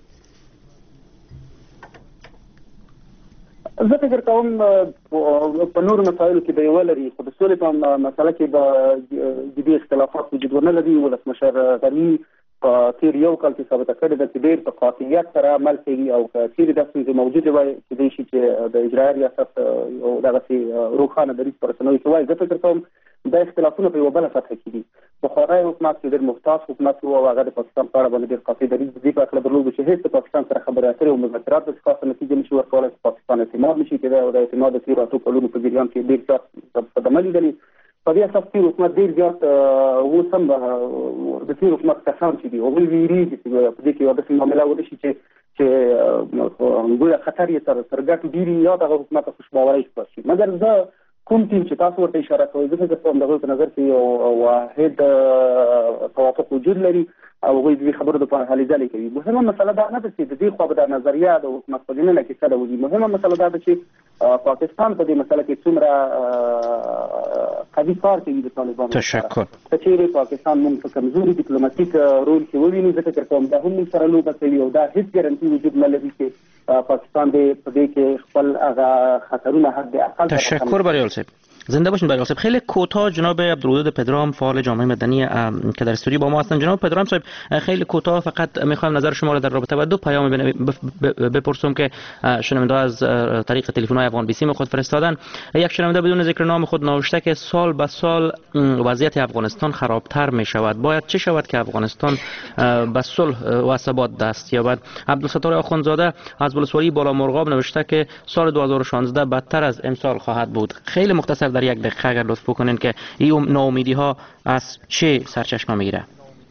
زه فکر کوم په نورو مسایلو کې به یې ولري، خو د سولې په مسله کې به جدي اختلافات وجود ونه لري. ولسمشر غني په تیر یو کال کې ثابته کړې ده چې ډېر په قاطعیت سره عمل کوي او که چیرې دا ستونزې موجودې وای کیدای شي چې د اجرایه ریاست یو دغسې روښانه دریځ په رسنیو کې وایي. زه فکر کوم دا اختلافونه په یوه بله سطحه کې دي. پخوانی حکومت چې ډېر محتاط حکومت و او هغه د پاکستان په اړه باندې ډېر قاطع دریځ د دې په هکله درلود چې هېڅ د پاکستان سره خبرې اترې او مذاکرات داسې خاصه نتیجه نشي ورکولی چې پاکستان اعتماد نشي کېدی او د اعتماد د تېرو اتو کلونو په جریان کې ډېر زیات صدمه لیدلې. په دې اساس تېر حکومت ډېر زیات اوس هم د تېر حکومت کسان چې دي هغوی ویرېږي چې په دې کې یوه داسې معامله ونه شي چې چې ګویا خطر یې تر تر ګټو ډېر یا دغه حکومت ته خوشباورۍ خپور شي. مګر زه کوم ټیم چې تاسو ورته اشاره کوئ زه فکر کوم د هغوی په نظر کې یو واحد توافق وجود لري او هغوی د دې خبرو دپاره هلې ځلې کوي. مهمه مسله دا نه ده چې د دې خوا به دا نظریه د حکومت په دننه کې څه ډول وي. مهمه مسله دا ده چې پاکستان په دې مسله کې څومره قوي کار کوي د طالبانو. تشکر. که چیرې پاکستان موږ په کمزوري ډیپلوماتیک رول کې ووینو زه فکر کوم دا هم موږ سره لوبه کوي او دا هیڅ ګارنټي وجود نه لري چې پاکستان دې په دې کې خپل هغه خطرونه حد اقل. تشکر بریال صاحب. زنده باشین بریال صاحب. خیلی کوتاه جناب عبدالودود پدرام فعال جامعه مدنی که در استودیو با ما هستند. جناب پدرام صاحب خیلی کوتاه فقط میخوام نظر شما را در رابطه با دو پیام بپرسم که شنونده از طریق تلفن‌های افغان بی سی خود فرستادن. یک شنونده بدون ذکر نام خود نوشته که سال به سال وضعیت افغانستان خرابتر می شود، باید چه شود که افغانستان به صلح و ثبات دست یابد؟ عبدالستار آخوندزاده از ولسوالی بالا مرغاب نوشته که سال دو هزار و شانزده بدتر از امسال خواهد بود. خیلی مختصر در یک دقیقه اگر لطف بکنین که این ناامیدی ها از چه سرچشمه میگیره؟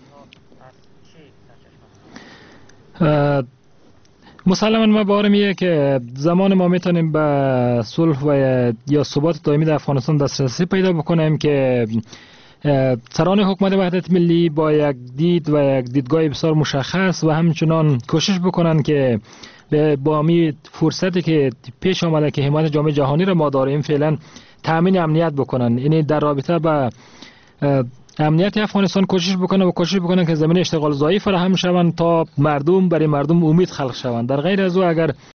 مسلما ما باورم اینه که زمان ما میتونیم به صلح و یا ثبات دائمی در افغانستان دسترسی پیدا بکنیم که سران حکومت وحدت ملی با یک دید و یک دیدگاه بسیار مشخص و همچنان کوشش بکنن که با امی فرصتی که پیش آمده که حمایت جامعه جهانی را ما داریم فعلا تامین امنیت بکنن. یعنی در رابطه با امنیت افغانستان کوشش بکنن و کوشش بکنن که زمین اشتغال ضعیف فراهم شوند تا مردم برای مردم امید خلق شوند. در غیر از او اگر